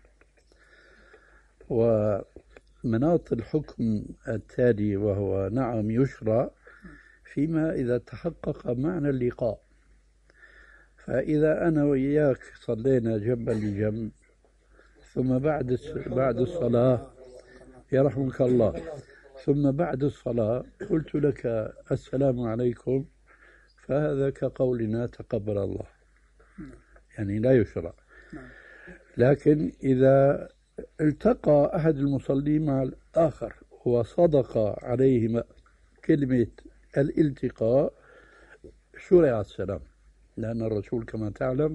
ومناط الحكم التالي وهو نعم يشرع فيما إذا تحقق معنى اللقاء. فإذا أنا وإياك صلينا جنبا لجنب ثم بعد الصلاة يرحمك الله، ثم بعد الصلاة قلت لك السلام عليكم، فهذا كقولنا تقبل الله، يعني لا يشرع. لكن إذا التقى أحد المصلين مع الآخر وصدق عليه كلمة الالتقاء شرع السلام، لأن الرسول كما تعلم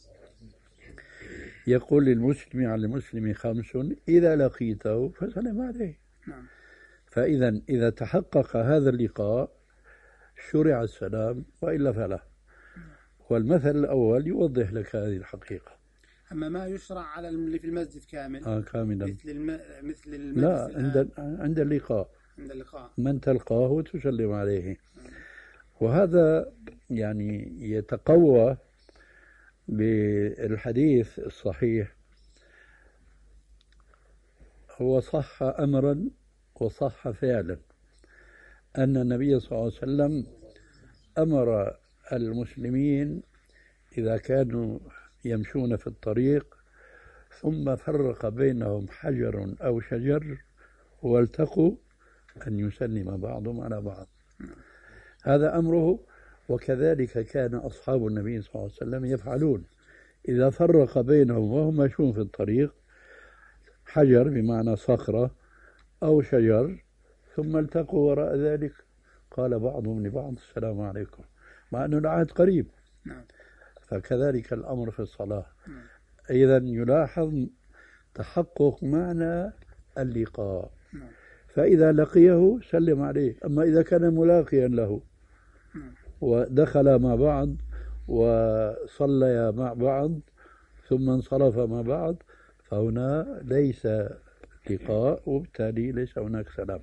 يقول للمسلم على المسلم 5 إذا لقيته فسلم عليه. فإذا إذا تحقق هذا اللقاء شرع السلام، وإلا فلا. والمثل الأول يوضح لك هذه الحقيقة. أما ما يشرع على اللي في المسجد كامل كاملا مثل لا، عند اللقاء من تلقاه وتسلم عليه. وهذا يعني يتقوى بالحديث الصحيح. هو صح أمرا وصح فعلا أن النبي صلى الله عليه وسلم أمر المسلمين إذا كانوا يمشون في الطريق ثم فرق بينهم حجر أو شجر والتقوا أن يسلم بعضهم على بعض. هذا أمره. وكذلك كان أصحاب النبي صلى الله عليه وسلم يفعلون إذا فرق بينهم وهم ماشون في الطريق حجر بمعنى صخرة أو شجر ثم التقوا وراء ذلك قال بعضهم لبعض السلام عليكم، مع أنه العهد قريب. فكذلك الأمر في الصلاة. إذا يلاحظ تحقق معنى اللقاء، فإذا لقيه سلم عليه. أما إذا كان ملاقيا له ودخل مع بعض وصليا مع بعض ثم انصرف مع بعض فهنا ليس لقاء، وبالتالي ليس هناك سلام.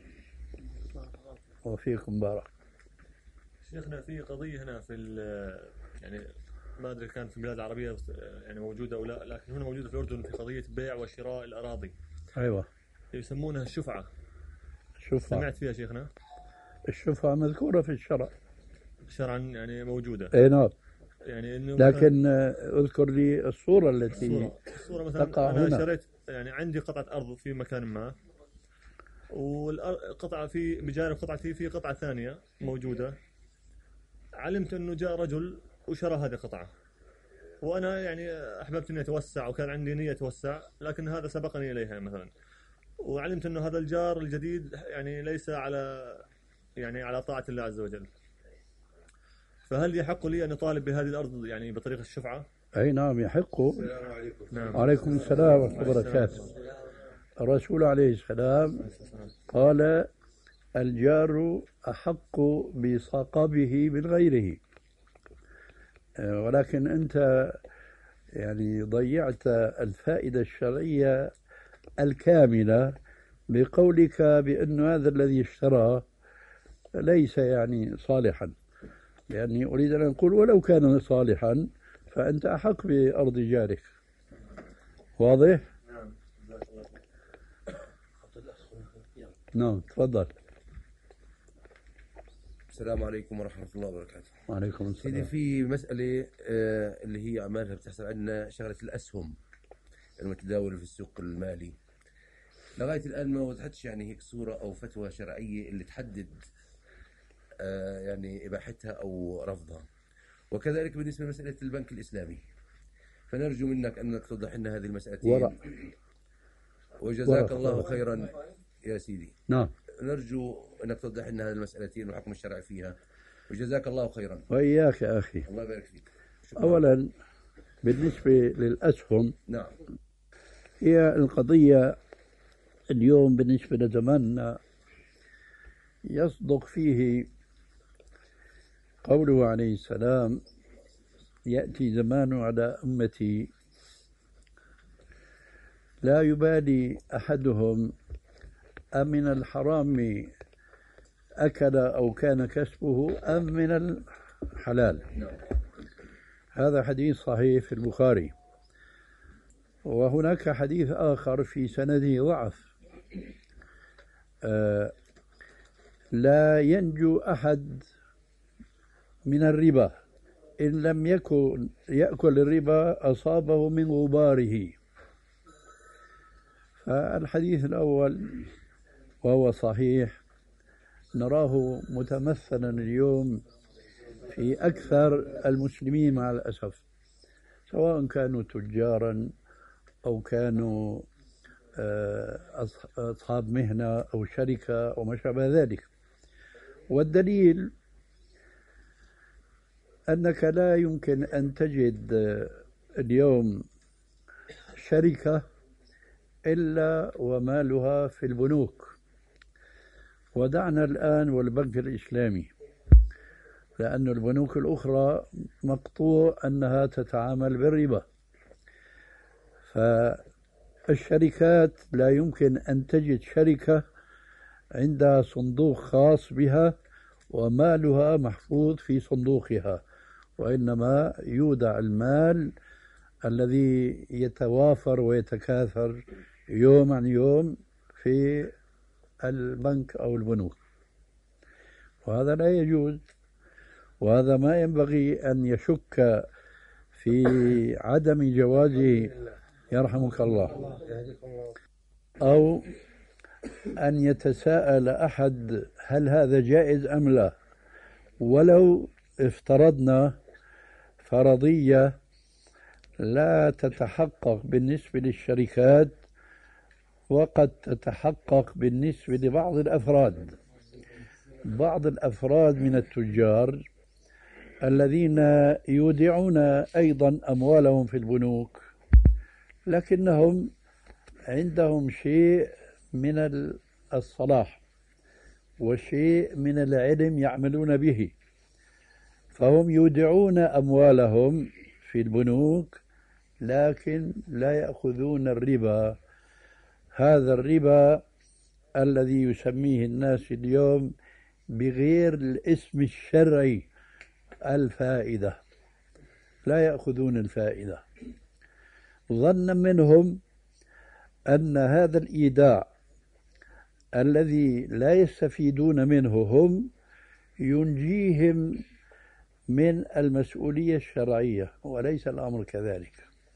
وفيكم بارك. شيخنا في قضية هنا في يعني ما أدري كان في البلاد العربية يعني موجودة أو لا، لكن هنا موجودة في الأردن، في قضية بيع وشراء الأراضي. أيوة. يسمونها الشفعة. سمعت فيها شيخنا؟ الشفعة مذكورة في الشرع شرعا، يعني موجودة. أي نعم. يعني إنه لكن اذكر لي الصورة التي الصورة مثلا تقع أنا هنا. شريت يعني عندي قطعة أرض في مكان ما، والقطعة بجانب قطعتي في قطعة ثانية موجودة. علمت أنه جاء رجل وشرى هذه القطعة، وأنا يعني أحببت أني أتوسع وكان عندي نية أتوسع، لكن هذا سبقني إليها مثلا. وعلمت أنه هذا الجار الجديد يعني ليس على طاعة الله عز وجل. فهل يحق لي أن أطالب بهذه الأرض يعني بطريقة الشفعة؟ أي نعم يحق. السلام عليكم. نعم. وعليكم السلام ورحمة الله وبركاته. الرسول عليه السلام قال الجار أحق بصاقبه من غيره. ولكن أنت يعني ضيعت الفائدة الشرعية الكاملة بقولك بأن هذا الذي اشترى ليس يعني صالحا، لأني أريد أن أقول ولو كان صالحا فأنت أحق بأرض جارك. واضح؟ نعم تفضل. السلام عليكم ورحمة الله وبركاته. وعليكم السلام. سيدي في مسألة اللي هي أعمالها بتحصل عندنا شغلة الأسهم المتداولة في السوق المالي. لغاية الآن ما وضحتش يعني هيك صورة أو فتوى شرعية اللي تحدد يعني إباحتها أو رفضها. وكذلك بالنسبة لمسألة البنك الإسلامي، فنرجو منك أنك توضح لنا هذه المسألتين. وجزاك الله خيرا يا سيدي. نعم، نرجو أنك توضح لنا هذه المسألتين والحكم الشرعي فيها، وجزاك الله خيرا. وإياك يا أخي. الله يبارك فيك. شكرا. أولا بالنسبة للأسهم، نعم، هي القضية اليوم بالنسبة لزماننا يصدق فيه قوله عليه السلام: يأتي زمان على أمتي لا يبالي أحدهم أمن الحرام أكل أو كان كسبه أم من الحلال. هذا حديث صحيح في البخاري. وهناك حديث آخر في سنده ضعف: لا ينجو أحد من الربا إن لم يكن يأكل الربا أصابه من غباره. فالحديث الأول وهو صحيح نراه متمثلا اليوم في أكثر المسلمين مع الأسف، سواء كانوا تجارا أو كانوا أصحاب مهنة أو شركة أو ما شابه ذلك. والدليل أنك لا يمكن أن تجد اليوم شركة إلا ومالها في البنوك. ودعنا الآن والبنك الإسلامي، لأن البنوك الأخرى مقطوع أنها تتعامل بالربا. فالشركات لا يمكن أن تجد شركة عندها صندوق خاص بها ومالها محفوظ في صندوقها، وإنما يودع المال الذي يتوافر ويتكاثر يوم عن يوم في البنك أو البنوك، وهذا لا يجوز. وهذا ما ينبغي أن يشك في عدم جوازه يرحمك الله، أو أن يتساءل أحد هل هذا جائز أم لا. ولو افترضنا فرضية لا تتحقق بالنسبة للشركات وقد تتحقق بالنسبة لبعض الأفراد. بعض الأفراد من التجار الذين يودعون أيضا أموالهم في البنوك، لكنهم عندهم شيء من الصلاح وشيء من العلم يعملون به، فهم يودعون أموالهم في البنوك لكن لا يأخذون الربا. هذا الربا الذي يسميه الناس اليوم بغير الاسم الشرعي الفائدة، لا يأخذون الفائدة، ظنا منهم أن هذا الإيداع الذي لا يستفيدون منه هم ينجيهم من المسؤولية الشرعية، وليس الأمر كذلك.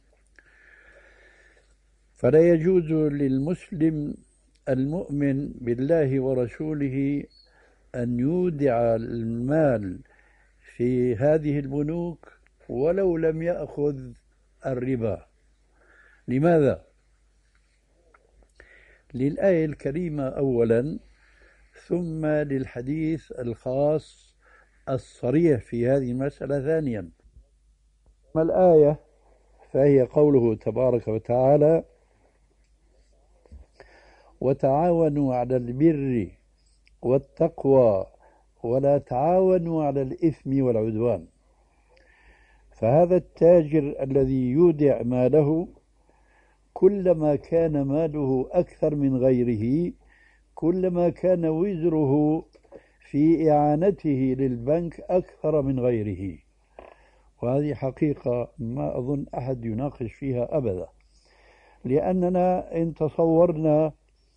فلا يجوز للمسلم المؤمن بالله ورسوله أن يودع المال في هذه البنوك ولو لم يأخذ الربا. لماذا؟ للآية الكريمة أولا، ثم للحديث الخاص الصريح في هذه المسألة ثانيا. أما الآية فهي قوله تبارك وتعالى: وتعاونوا على البر والتقوى ولا تعاونوا على الإثم والعدوان. فهذا التاجر الذي يودع ماله كلما كان ماله أكثر من غيره كلما كان وزره في إعانته للبنك أكثر من غيره، وهذه حقيقة ما أظن أحد يناقش فيها أبدا. لأننا إن تصورنا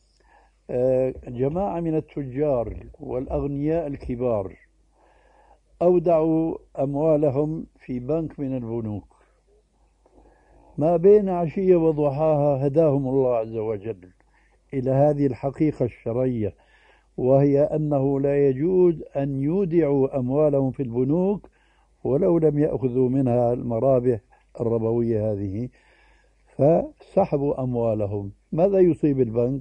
جماعة من التجار والأغنياء الكبار أودعوا أموالهم في بنك من البنوك، ما بين عشية وضحاها هداهم الله عز وجل إلى هذه الحقيقة الشرعية، وهي أنه لا يجوز أن يودعوا أموالهم في البنوك ولو لم يأخذوا منها المرابح الربوية هذه فسحبوا أموالهم. ماذا يصيب البنك؟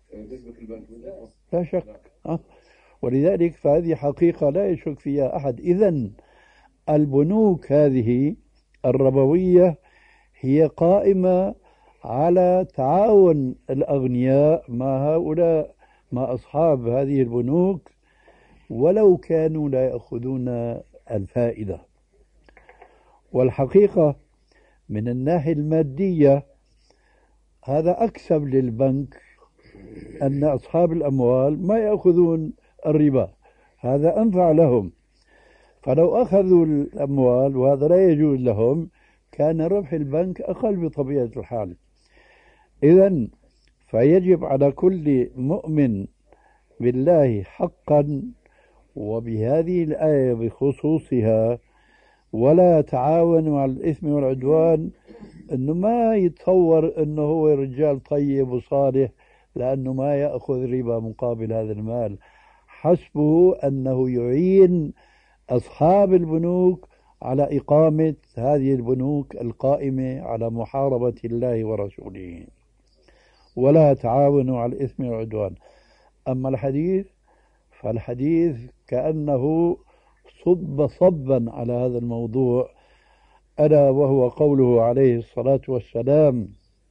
لا شك. ولذلك فهذه حقيقة لا يشك فيها أحد. إذن البنوك هذه الربوية هي قائمة على تعاون الأغنياء مع هؤلاء، مع أصحاب هذه البنوك، ولو كانوا لا يأخذون الفائدة. والحقيقة من الناحية المادية هذا أكسب للبنك، أن أصحاب الأموال ما يأخذون الربا، هذا أنفع لهم. فلو أخذوا الأموال وهذا لا يجوز لهم كان ربح البنك أقل بطبيعة الحال. إذن فيجب على كل مؤمن بالله حقا، وبهذه الآية بخصوصها ولا تعاونوا على الإثم والعدوان، أنه ما يتصور أنه هو رجال طيب وصالح لأنه ما يأخذ ربا مقابل هذا المال، حسبه أنه يعين أصحاب البنوك على إقامة هذه البنوك القائمة على محاربة الله ورسوله. ولا تعاونوا على الإثم والعدوان. أما الحديث فالحديث كأنه صب صبا على هذا الموضوع، ألا وهو قوله عليه الصلاة والسلام: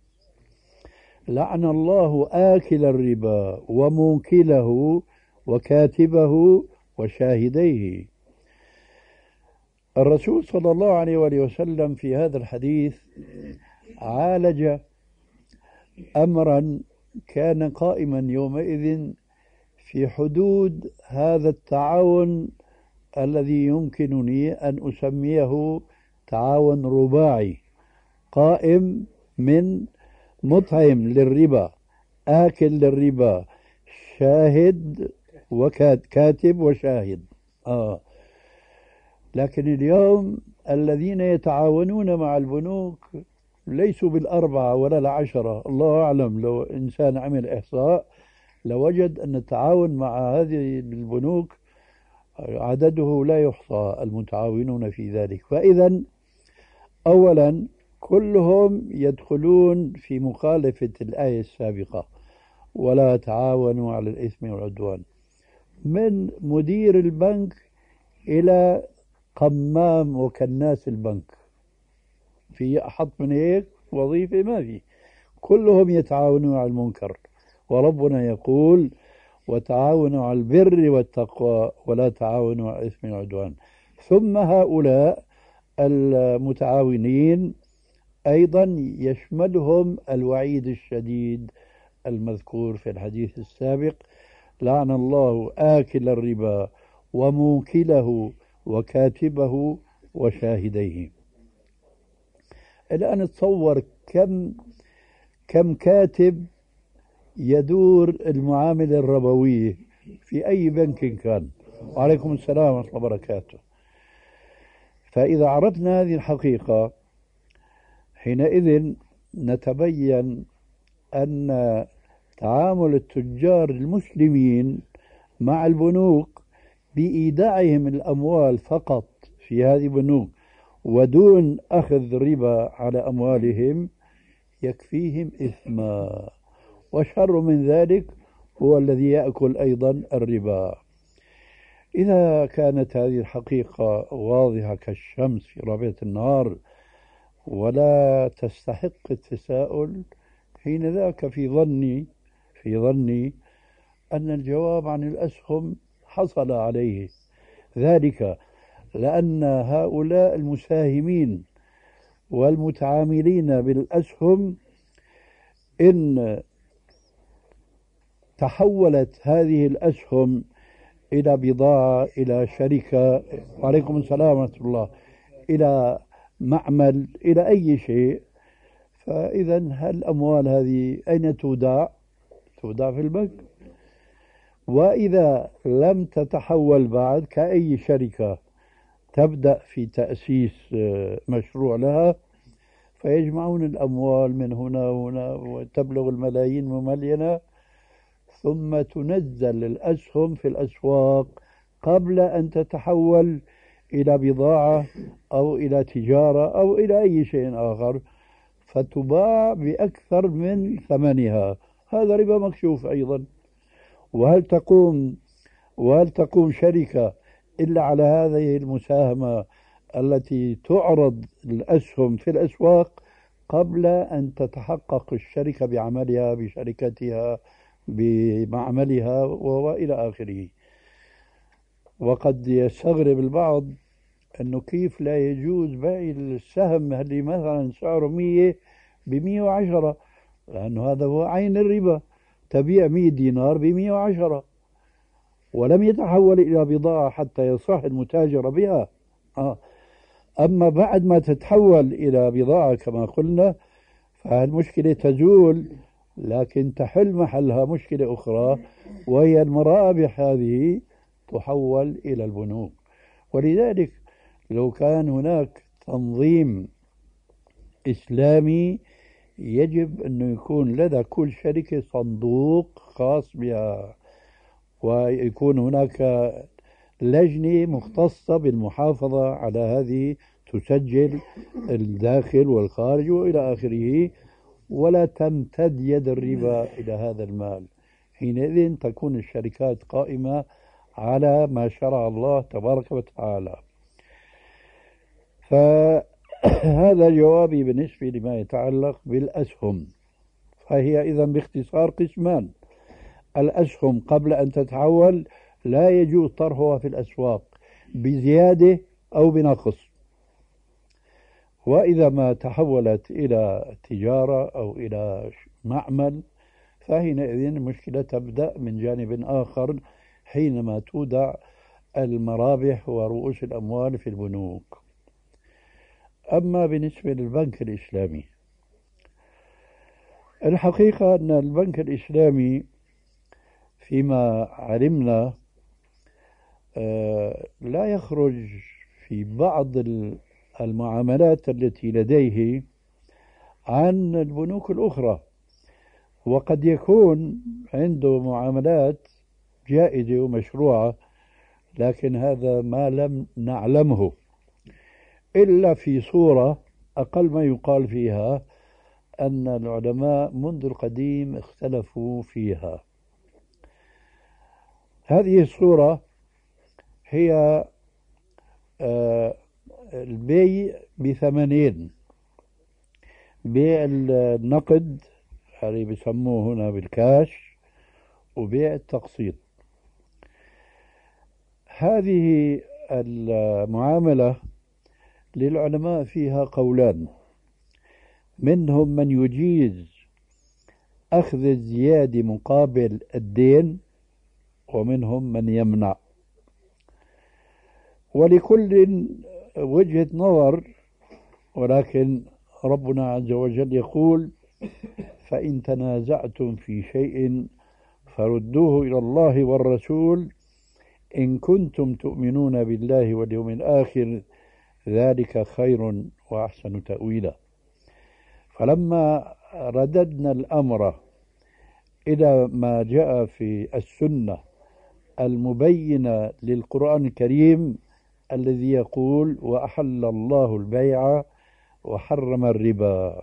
لعن الله آكل الربا وموكله وكاتبه وشاهديه. الرسول صلى الله عليه وآله وسلم في هذا الحديث عالج أمرا كان قائما يومئذ في حدود هذا التعاون الذي يمكنني أن أسميه تعاون رباعي، قائم من مطعم للربا، آكل للربا، شاهد وكاتب وشاهد. لكن اليوم الذين يتعاونون مع البنوك ليسوا بالأربعة ولا ال10. الله أعلم، لو إنسان عمل إحصاء لوجد أن التعاون مع هذه البنوك عدده لا يحصى المتعاونون في ذلك. فإذا أولا كلهم يدخلون في مخالفة الآية السابقة: ولا تعاونوا على الإثم والعدوان، من مدير البنك إلى قمام وكناس البنك. في أحط من هيك وظيفة؟ ما في، كلهم يتعاونون على المنكر. وربنا يقول: وتعاونوا على البر والتقوى ولا تعاونوا على الإثم والعدوان. ثم هؤلاء المتعاونين أيضا يشملهم الوعيد الشديد المذكور في الحديث السابق: لعن الله آكل الربا وموكله وكاتبه وشاهديه. الآن تصور كم كاتب يدور المعاملة الربوية في أي بنك كان. وعليكم السلام ورحمة الله وبركاته. فإذا عرفنا هذه الحقيقة حينئذ نتبين أن تعامل التجار المسلمين مع البنوك بإيداعهم الأموال فقط في هذه البنوك ودون أخذ ربا على أموالهم يكفيهم إثما، وشر من ذلك هو الذي يأكل أيضا الربا. إذا كانت هذه الحقيقة واضحة كالشمس في ربيع النهار ولا تستحق التساؤل، حين ذاك في ظني أن الجواب عن الأسهم حصل عليه، ذلك لأن هؤلاء المساهمين والمتعاملين بالأسهم إن تحولت هذه الأسهم إلى بضاعة، إلى شركة، وعليكم السلام ورحمة الله، إلى معمل، إلى أي شيء، فإذا الأموال هذه أين تودع؟ تودع في البنك. وإذا لم تتحول بعد كأي شركة تبدأ في تأسيس مشروع لها، فيجمعون الأموال من هنا وهنا وتبلغ الملايين مملينة، ثم تنزل الأسهم في الأسواق قبل أن تتحول إلى بضاعة أو إلى تجارة أو إلى أي شيء آخر فتباع بأكثر من ثمنها، هذا ربا مكشوف أيضا. وهل تقوم شركة إلا على هذه المساهمة التي تعرض الأسهم في الأسواق قبل أن تتحقق الشركة بعملها بشركتها بمعملها وإلى آخره. وقد يستغرب البعض أنه كيف لا يجوز بيع السهم اللي مثلا سعره 100 ب110، لأنه هذا هو عين الربا، تبيع 100 دينار ب110 ولم يتحول إلى بضاعة حتى يصح المتاجرة بها. أما بعد ما تتحول إلى بضاعة كما قلنا فالمشكلة تزول، لكن تحل محلها مشكلة أخرى وهي المرابح هذه تحول إلى البنوك. ولذلك لو كان هناك تنظيم إسلامي يجب أن يكون لدى كل شركة صندوق خاص بها، ويكون هناك لجنة مختصة بالمحافظة على هذه، تسجل الداخل والخارج وإلى آخره، ولا تمتد يد الربا إلى هذا المال. حينئذ تكون الشركات قائمة على ما شرع الله تبارك وتعالى. فهذا جوابي بالنسبة لما يتعلق بالأسهم. فهي إذن باختصار قسمان: الأسهم قبل أن تتحول لا يجوز طرحها في الأسواق بزيادة أو بنقص، وإذا ما تحولت إلى تجارة أو إلى معمل فحينئذ المشكلة تبدأ من جانب آخر حينما تودع المرابح ورؤوس الأموال في البنوك. أما بالنسبة للبنك الإسلامي، الحقيقة أن البنك الإسلامي فيما علمنا لا يخرج في بعض المعاملات التي لديه عن البنوك الأخرى، وقد يكون عنده معاملات جائزة ومشروعة، لكن هذا ما لم نعلمه إلا في صورة أقل ما يقال فيها أن العلماء منذ القديم اختلفوا فيها. هذه الصورة هي البيع بثمنين: بيع النقد اللي بيسموه هنا بالكاش، وبيع التقسيط. هذه المعاملة للعلماء فيها قولان: منهم من يجيز أخذ الزيادة مقابل الدين، ومنهم من يمنع، ولكل وجهة نظر. ولكن ربنا عز وجل يقول: فإن تنازعتم في شيء فردوه إلى الله والرسول إن كنتم تؤمنون بالله واليوم الآخر ذلك خير وأحسن تأويلا. فلما رددنا الأمر إلى ما جاء في السنة المبينة للقرآن الكريم الذي يقول: وأحل الله البيع وحرم الربا،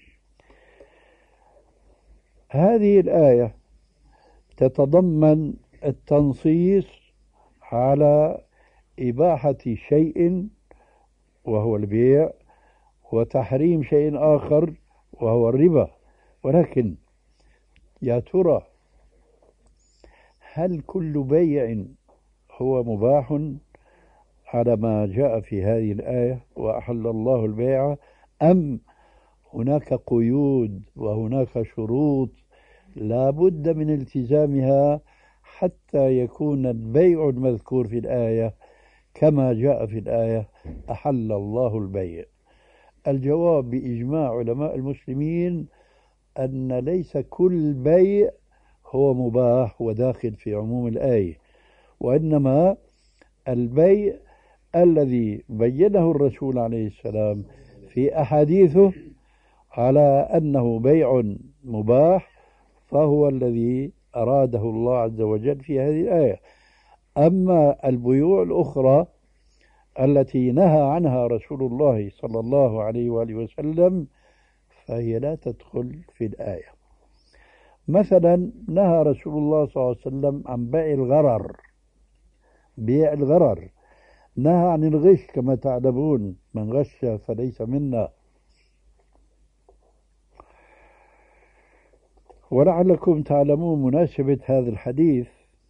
هذه الآية تتضمن التنصيص على إباحة شيء وهو البيع، وتحريم شيء آخر وهو الربا. ولكن يا ترى هل كل بيع هو مباح على ما جاء في هذه الآية وأحل الله البيع، أم هناك قيود وهناك شروط لا بد من التزامها حتى يكون البيع المذكور في الآية كما جاء في الآية أحل الله البيع؟ الجواب بإجماع علماء المسلمين أن ليس كل بيع هو مباح وداخل في عموم الآية، وإنما البيع الذي بينه الرسول عليه السلام في أحاديثه على أنه بيع مباح فهو الذي أراده الله عز وجل في هذه الآية. أما البيوع الأخرى التي نهى عنها رسول الله صلى الله عليه وآله وسلم فهي لا تدخل في الآية. مثلا نهى رسول الله صلى الله عليه وسلم عن بيع الغرر، بيع الغرر، نهى عن الغش كما تعلمون، من غش فليس منا. ولعلكم تعلمون مناسبة هذا الحديث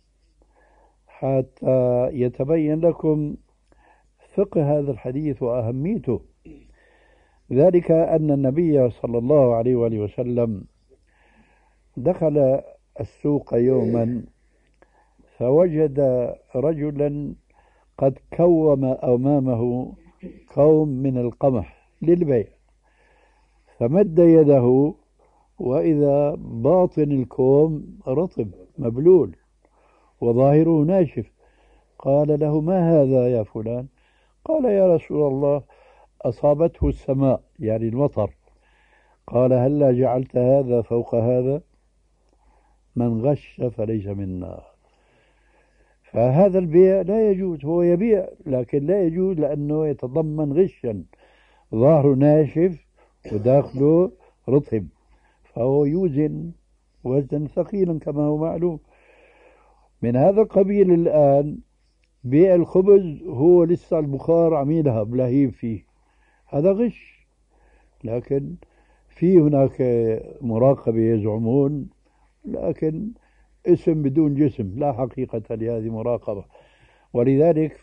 حتى يتبين لكم فقه هذا الحديث وأهميته، ذلك أن النبي صلى الله عليه وآله وسلم دخل السوق يوما فوجد رجلا قد كوم أمامه كوم من القمح للبيع، فمد يده وإذا باطن الكوم رطب مبلول وظاهره ناشف. قال له: ما هذا يا فلان؟ قال: يا رسول الله أصابته السماء، يعني المطر. قال: هلا جعلت هذا فوق هذا؟ من غش فليس منا. فهذا البيع لا يجوز، هو يبيع لكن لا يجوز لأنه يتضمن غشا، ظاهره ناشف وداخله رطب، فهو يوزن وزنا ثقيلا كما هو معلوم. من هذا القبيل الآن بيع الخبز، هو لسه البخار عميلها بلهيب فيه، هذا غش، لكن في هناك مراقبة يزعمون، لكن اسم بدون جسم، لا حقيقة لهذه مراقبة. ولذلك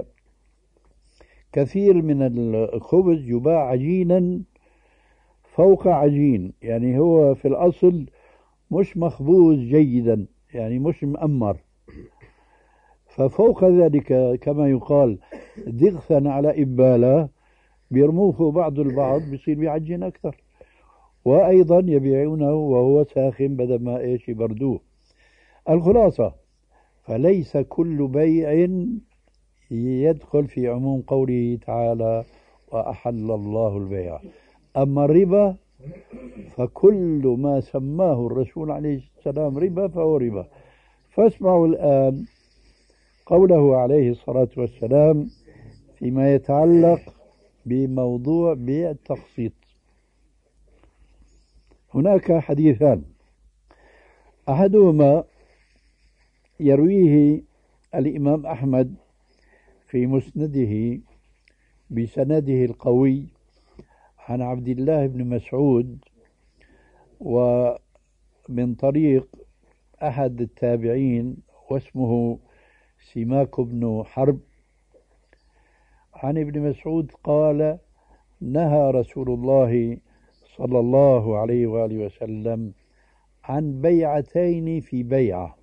كثير من الخبز يباع عجينا فوق عجين، يعني هو في الأصل مش مخبوز جيدا، يعني مش مأمر، ففوق ذلك كما يقال دغثا على إبالة، بيرموه بعض البعض بيصير بيعجن أكثر، وأيضا يبيعونه وهو ساخن بدل ما إيش يبردوه. الخلاصة فليس كل بيع يدخل في عموم قوله تعالى: وأحل الله البيع. أما الربا فكل ما سماه الرسول عليه السلام ربا فهو ربا. فاسمعوا الآن قوله عليه الصلاة والسلام فيما يتعلق بموضوع بيع التقسيط. هناك حديثان، أحدهما يرويه الإمام أحمد في مسنده بسنده القوي عن عبد الله بن مسعود، ومن طريق أحد التابعين واسمه سماك بن حرب، عن ابن مسعود قال: نهى رسول الله صلى الله عليه وآله وسلم عن بيعتين في بيعة،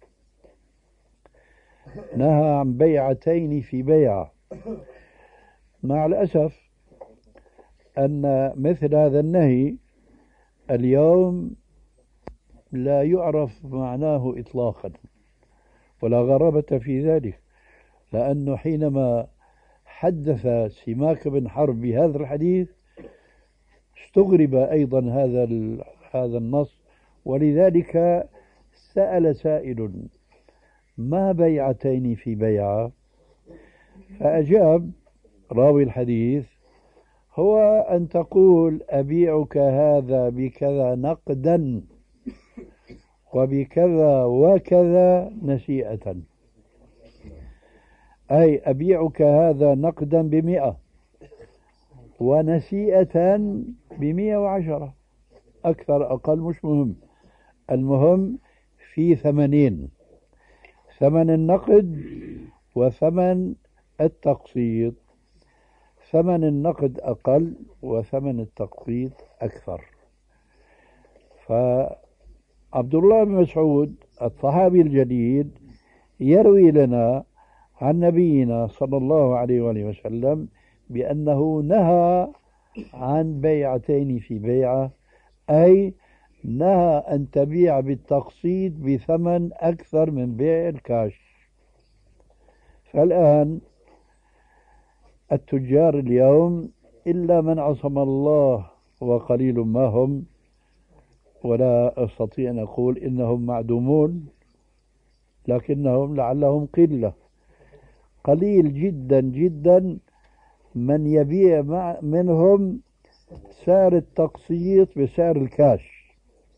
نهى عن بيعتين في بيعة. مع الأسف أن مثل هذا النهي اليوم لا يعرف معناه إطلاقا، ولا غرابة في ذلك، لأنه حينما حدث سماك بن حرب بهذا الحديث استغرب أيضا هذا النص، ولذلك سأل سائل: ما بيعتين في بيعة؟ فأجاب راوي الحديث: هو أن تقول أبيعك هذا بكذا نقدا وبكذا وكذا نسيئة، أي أبيعك هذا نقدا ب100 ونسيئة ب110، أكثر أقل مش مهم، المهم في ثمنين: ثمن النقد وثمن التقسيط، ثمن النقد أقل وثمن التقسيط أكثر. فعبد الله بن مسعود الصحابي الجليل يروي لنا عن نبينا صلى الله عليه وآله وسلم بأنه نهى عن بيعتين في بيعة، أي نهى أن تبيع بالتقسيط بثمن أكثر من بيع الكاش. فالآن التجار اليوم إلا من عصم الله وقليل ما هم، ولا أستطيع أن أقول إنهم معدومون، لكنهم لعلهم قلة، قليل جدا جدا من يبيع منهم سعر التقسيط بسعر الكاش،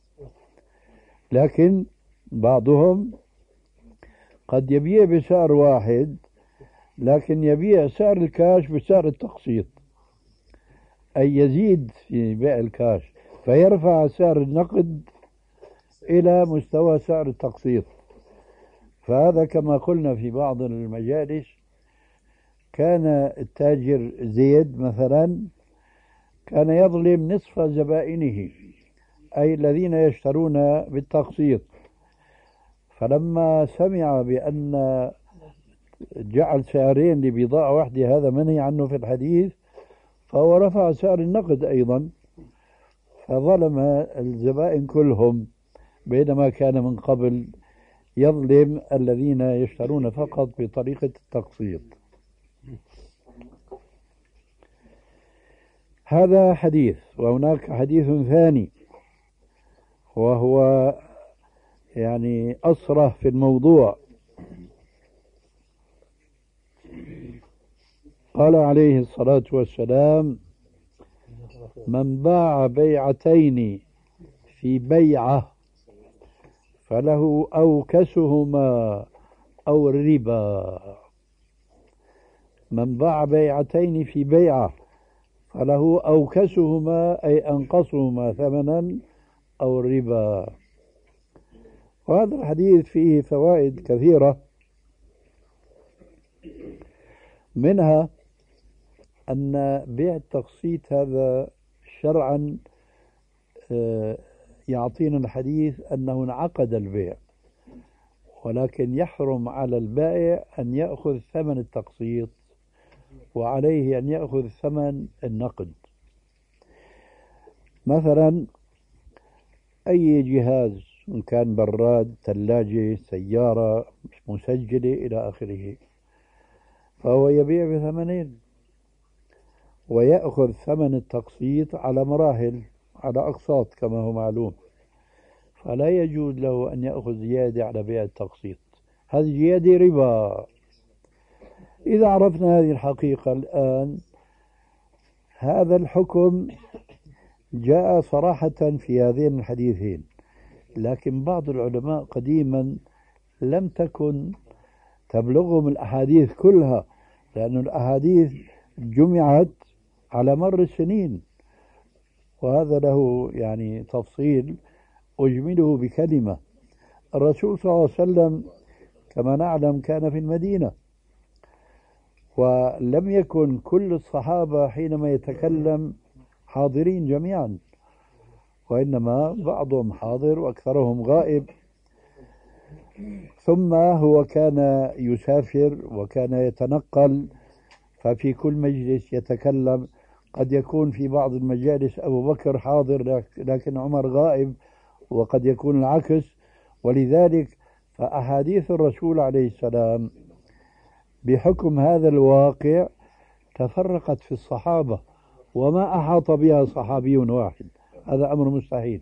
لكن بعضهم قد يبيع بسعر واحد لكن يبيع سعر الكاش بسعر التقسيط، أي يزيد في بيع الكاش فيرفع سعر النقد إلى مستوى سعر التقسيط. فهذا كما قلنا في بعض المجالس، كان التاجر زيد مثلا كان يظلم نصف زبائنه أي الذين يشترون بالتقسيط، فلما سمع بأن جعل سعرين لبضاعة واحدة هذا منهي عنه في الحديث، فهو رفع سعر النقد أيضا فظلم الزبائن كلهم، بينما كان من قبل يظلم الذين يشترون فقط بطريقة التقسيط. هذا حديث. وهناك حديث ثاني وهو يعني أصرح في الموضوع. قال عليه الصلاة والسلام: من باع بيعتين في بيعة فله أوكسهما أو الربا. من باع بيعتين في بيعة فله أوكسهما أي أنقصهما ثمنا أو الربا. وهذا الحديث فيه فوائد كثيرة، منها أن بيع التقسيط هذا شرعا يعطينا الحديث أنه انعقد البيع، ولكن يحرم على البائع أن يأخذ ثمن التقسيط وعليه أن يأخذ ثمن النقد. مثلا أي جهاز، إن كان براد، ثلاجة، سيارة، مسجلة إلى آخره، فهو يبيع بثمنين ويأخذ ثمن التقسيط على مراحل، على أقساط كما هو معلوم، فلا يجوز له أن يأخذ زيادة على بيع التقسيط، هذه زيادة ربا. إذا عرفنا هذه الحقيقة الآن، هذا الحكم جاء صراحة في هذين الحديثين، لكن بعض العلماء قديما لم تكن تبلغهم الأحاديث كلها، لأن الأحاديث جمعت على مر السنين، وهذا له يعني تفصيل أجمله بكلمة. الرسول صلى الله عليه وسلم كما نعلم كان في المدينة، ولم يكن كل الصحابة حينما يتكلم حاضرين جميعا، وإنما بعضهم حاضر وأكثرهم غائب. ثم هو كان يسافر وكان يتنقل، ففي كل مجلس يتكلم، قد يكون في بعض المجالس أبو بكر حاضر لكن عمر غائب، وقد يكون العكس. ولذلك فأحاديث الرسول عليه السلام بحكم هذا الواقع تفرقت في الصحابة، وما أحاط بها صحابي واحد، هذا أمر مستحيل.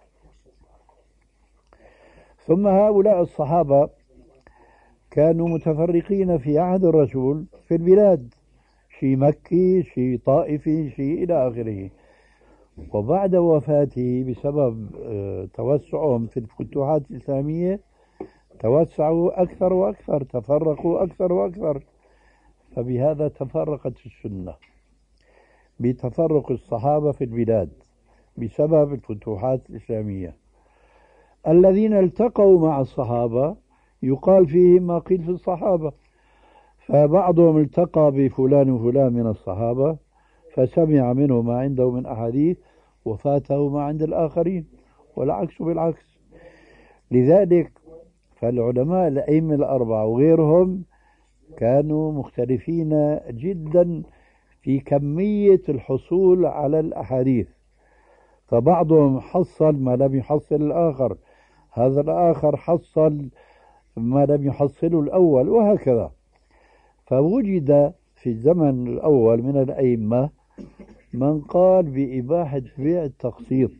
ثم هؤلاء الصحابة كانوا متفرقين في عهد الرسول في البلاد، شيء مكي، شيء طائفي، شيء إلى آخره. وبعد وفاته بسبب توسعهم في الفتوحات الإسلامية توسعوا أكثر وأكثر، تفرقوا أكثر وأكثر، فبهذا تفرقت السنة بتفرق الصحابة في البلاد بسبب الفتوحات الإسلامية. الذين التقوا مع الصحابة يقال فيهم ما قيل في الصحابة، فبعضهم التقى بفلان وفلان من الصحابة فسمع منه ما عنده من أحاديث وفاته ما عند الآخرين، والعكس بالعكس. لذلك فالعلماء الأئمة الأربعة وغيرهم كانوا مختلفين جدا في كمية الحصول على الأحاديث، فبعضهم حصل ما لم يحصل الآخر، هذا الآخر حصل ما لم يحصله الأول، وهكذا. فوجد في الزمن الأول من الأئمة من قال بإباحة بيع التقسيط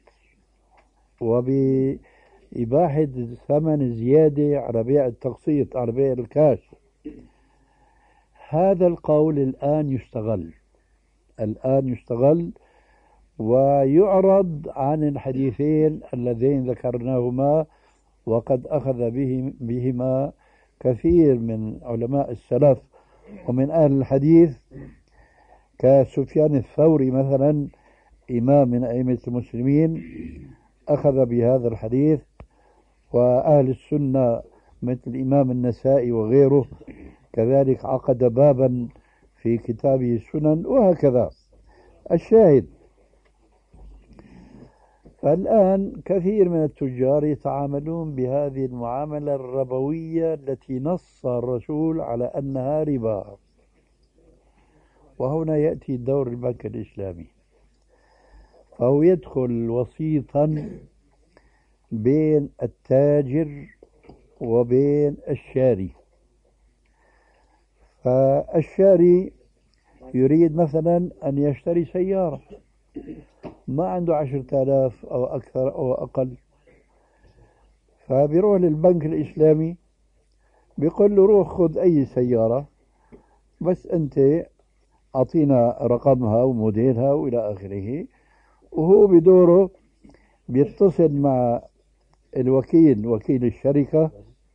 وبإباحة ثمن الزيادة على بيع التقسيط على بيع الكاش. هذا القول الآن يستغل، الآن يستغل ويعرض عن الحديثين اللذين ذكرناهما، وقد أخذ بهما كثير من علماء السلف ومن أهل الحديث كسفيان الثوري مثلا، إمام من أئمة المسلمين، أخذ بهذا الحديث، وأهل السنة مثل الإمام النسائي وغيره كذلك عقد بابا في كتابه السنن، وهكذا. الشاهد، فالآن كثير من التجار يتعاملون بهذه المعاملة الربوية التي نص الرسول على أنها ربا. وهنا يأتي دور البنك الإسلامي، فهو يدخل وسيطا بين التاجر وبين الشاري. فالشاري يريد مثلا أن يشتري سيارة، ما عنده 10,000 أو أكثر أو أقل، فبيروح للبنك الإسلامي بيقول له روح خذ أي سيارة، بس أنت أعطينا رقمها وموديلها وإلى آخره. وهو بدوره بيتصل مع وكيل الشركة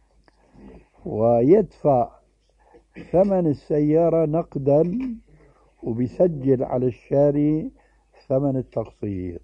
ويدفع ثمن السيارة نقدا، وبيسجل على الشاري ثمن التقسيط.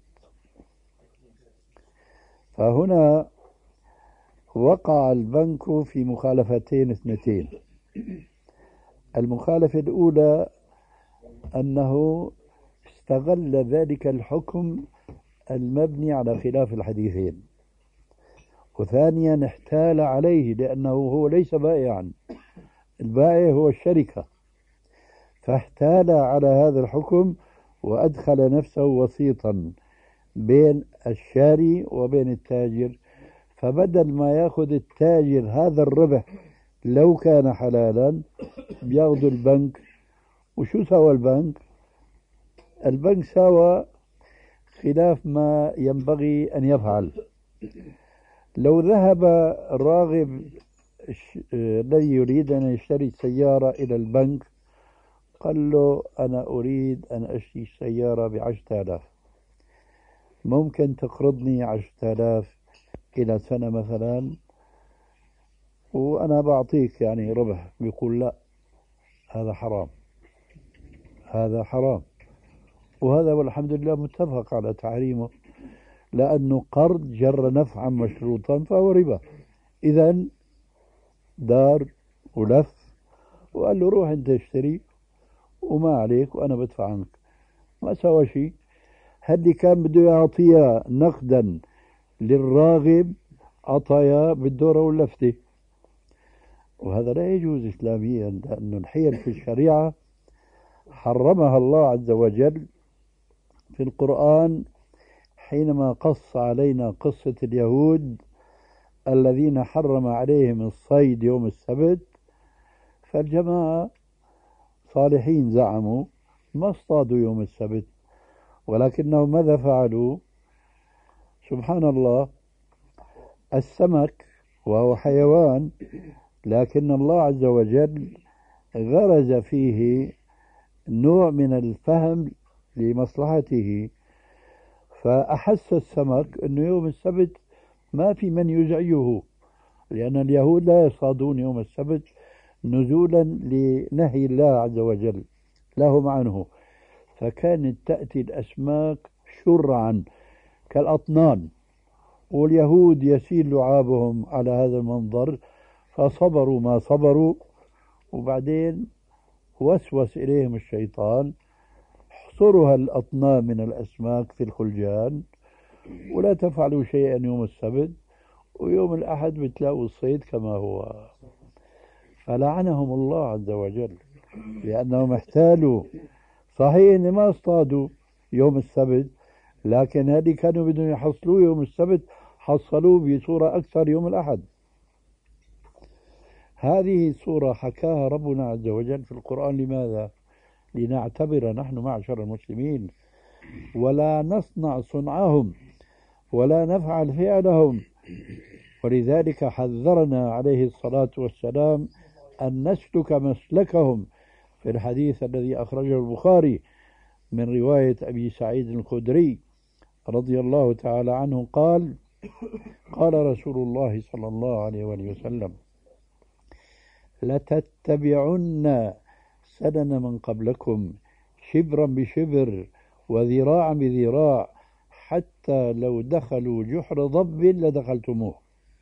فهنا وقع البنك في مخالفتين اثنتين. المخالفة الأولى أنه استغل ذلك الحكم المبني على خلاف الحديثين، وثانيا احتال عليه لأنه هو ليس بائعا، البائع هو الشركة، فاحتال على هذا الحكم وأدخل نفسه وسيطا بين الشاري وبين التاجر. فبدل ما يأخذ التاجر هذا الربح لو كان حلالا بياخذ البنك. وشو سوى البنك؟ البنك سوى خلاف ما ينبغي أن يفعل. لو ذهب الراغب الذي يريد أن يشتري سيارة إلى البنك قال له أنا أريد أن أشتري سيارة ب10,000، ممكن تقرضني 10,000 إلى سنة مثلا وأنا بعطيك يعني ربح؟ بيقول لا، هذا حرام، هذا حرام. وهذا والحمد لله متفق على تحريمه، لأنه قرض جر نفعا مشروطا فهو ربا. إذن دار ولف وقال له روح أنت اشتري وما عليك وأنا بدفع عنك. ما سوى شيء. هدي كان بده يعطيها نقدا للراغب، عطايا بالدورة واللفتة، وهذا لا يجوز إسلاميا، لأن الحيل في الشريعة حرمها الله عز وجل في القرآن حينما قص علينا قصة اليهود الذين حرم عليهم الصيد يوم السبت. فالجماعة صالحين زعموا ما اصطادوا يوم السبت، ولكنهم ماذا فعلوا؟ سبحان الله، السمك وهو حيوان، لكن الله عز وجل غرز فيه نوع من الفهم لمصلحته، فأحس السمك أنه يوم السبت ما في من يزعجه، لأن اليهود لا يصطادون يوم السبت نزولا لنهي الله عز وجل لهم عنه. فكانت تأتي الأسماك شرعا كالأطنان، واليهود يسيل لعابهم على هذا المنظر، فصبروا ما صبروا. وبعدين وسوس إليهم الشيطان، احصرها الأطنان من الأسماك في الخلجان ولا تفعلوا شيئا يوم السبت، ويوم الأحد بتلاقوا الصيد كما هو. فلعنهم الله عز وجل لأنهم احتالوا. صحيح إن ما اصطادوا يوم السبت، لكن هذه كانوا بدهم يحصلوه يوم السبت، حصلوه بصورة أكثر يوم الأحد. هذه صورة حكاها ربنا عز وجل في القرآن. لماذا؟ لنعتبر نحن معشر المسلمين ولا نصنع صنعهم ولا نفعل فعلهم. ولذلك حذرنا عليه الصلاة والسلام أن نسلك مسلكهم في الحديث الذي أخرجه البخاري من رواية أبي سعيد الخدري رضي الله تعالى عنه قال: قال رسول الله صلى الله عليه وآله وسلم: لتتبعن سنن من قبلكم شبرا بشبر وذراعا بذراع حتى لو دخلوا جحر ضب لدخلتموه.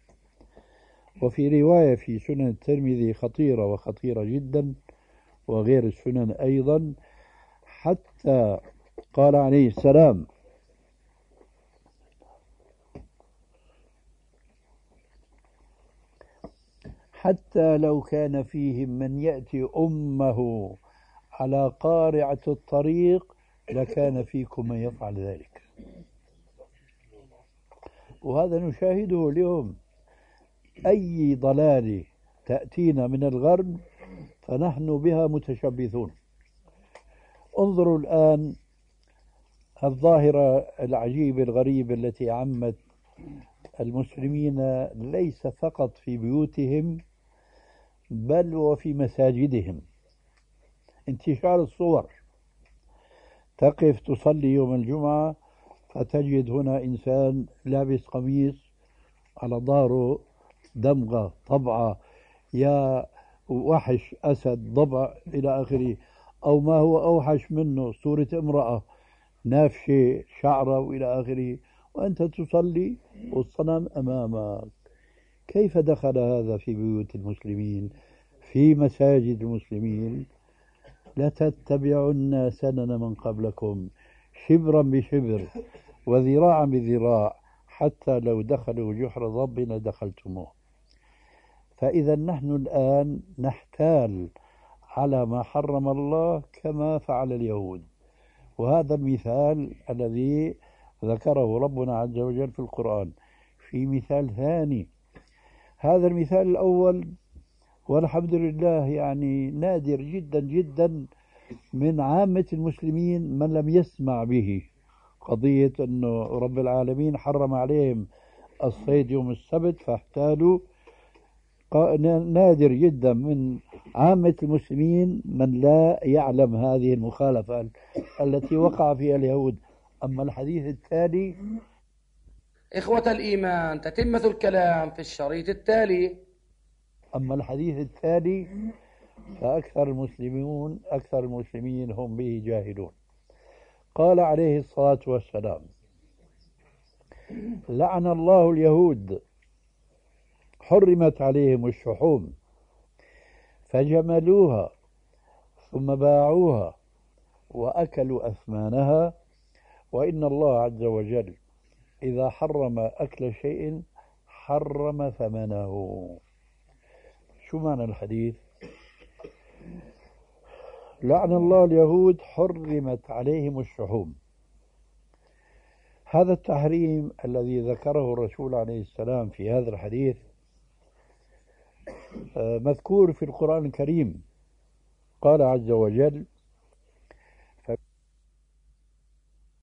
وفي رواية في سنن الترمذي خطيرة وخطيرة جدا، وغير السنن أيضا، حتى قال عليه السلام: حتى لو كان فيهم من يأتي أمه على قارعة الطريق لكان فيكم من يفعل ذلك. وهذا نشاهده اليوم، أي ضلال تأتينا من الغرب فنحن بها متشبثون. انظروا الآن الظاهرة العجيبة الغريبة التي عمت المسلمين ليس فقط في بيوتهم بل وفي مساجدهم. انتشار الصور، تقف تصلي يوم الجمعة فتجد هنا إنسان لابس قميص على ظهره دمغة طبعة، يا وحش أسد ضبع إلى آخره، أو ما هو أوحش منه صورة امرأة نافشة شعره وإلى آخره، وأنت تصلي والصنم أمامك. كيف دخل هذا في بيوت المسلمين في مساجد المسلمين؟ لتتبعن سنن من قبلكم شبرا بشبر وذراعا بذراع حتى لو دخلوا جحر ضب لدخلتموه. فإذا نحن الآن نحتال على ما حرم الله كما فعل اليهود، وهذا المثال الذي ذكره ربنا عز وجل في القرآن. في مثال ثاني، هذا المثال الأول والحمد لله يعني نادر جدا جدا من عامة المسلمين من لم يسمع به، قضية أنه رب العالمين حرم عليهم الصيد يوم السبت فاحتالوا. نادر جدا من عامة المسلمين من لا يعلم هذه المخالفة التي وقع فيها اليهود. أما الحديث التالي: إخوة الإيمان، تتمة الكلام في الشريط التالي. أما الحديث التالي فأكثر المسلمين هم به جاهلون. قال عليه الصلاة والسلام: لعن الله اليهود حرمت عليهم الشحوم فجملوها ثم باعوها وأكلوا أثمانها، وإن الله عز وجل إذا حرم أكل شيء حرم ثمنه. شو معنى الحديث؟ لعن الله اليهود حرمت عليهم الشحوم. هذا التحريم الذي ذكره الرسول عليه السلام في هذا الحديث مذكور في القرآن الكريم. قال عز وجل: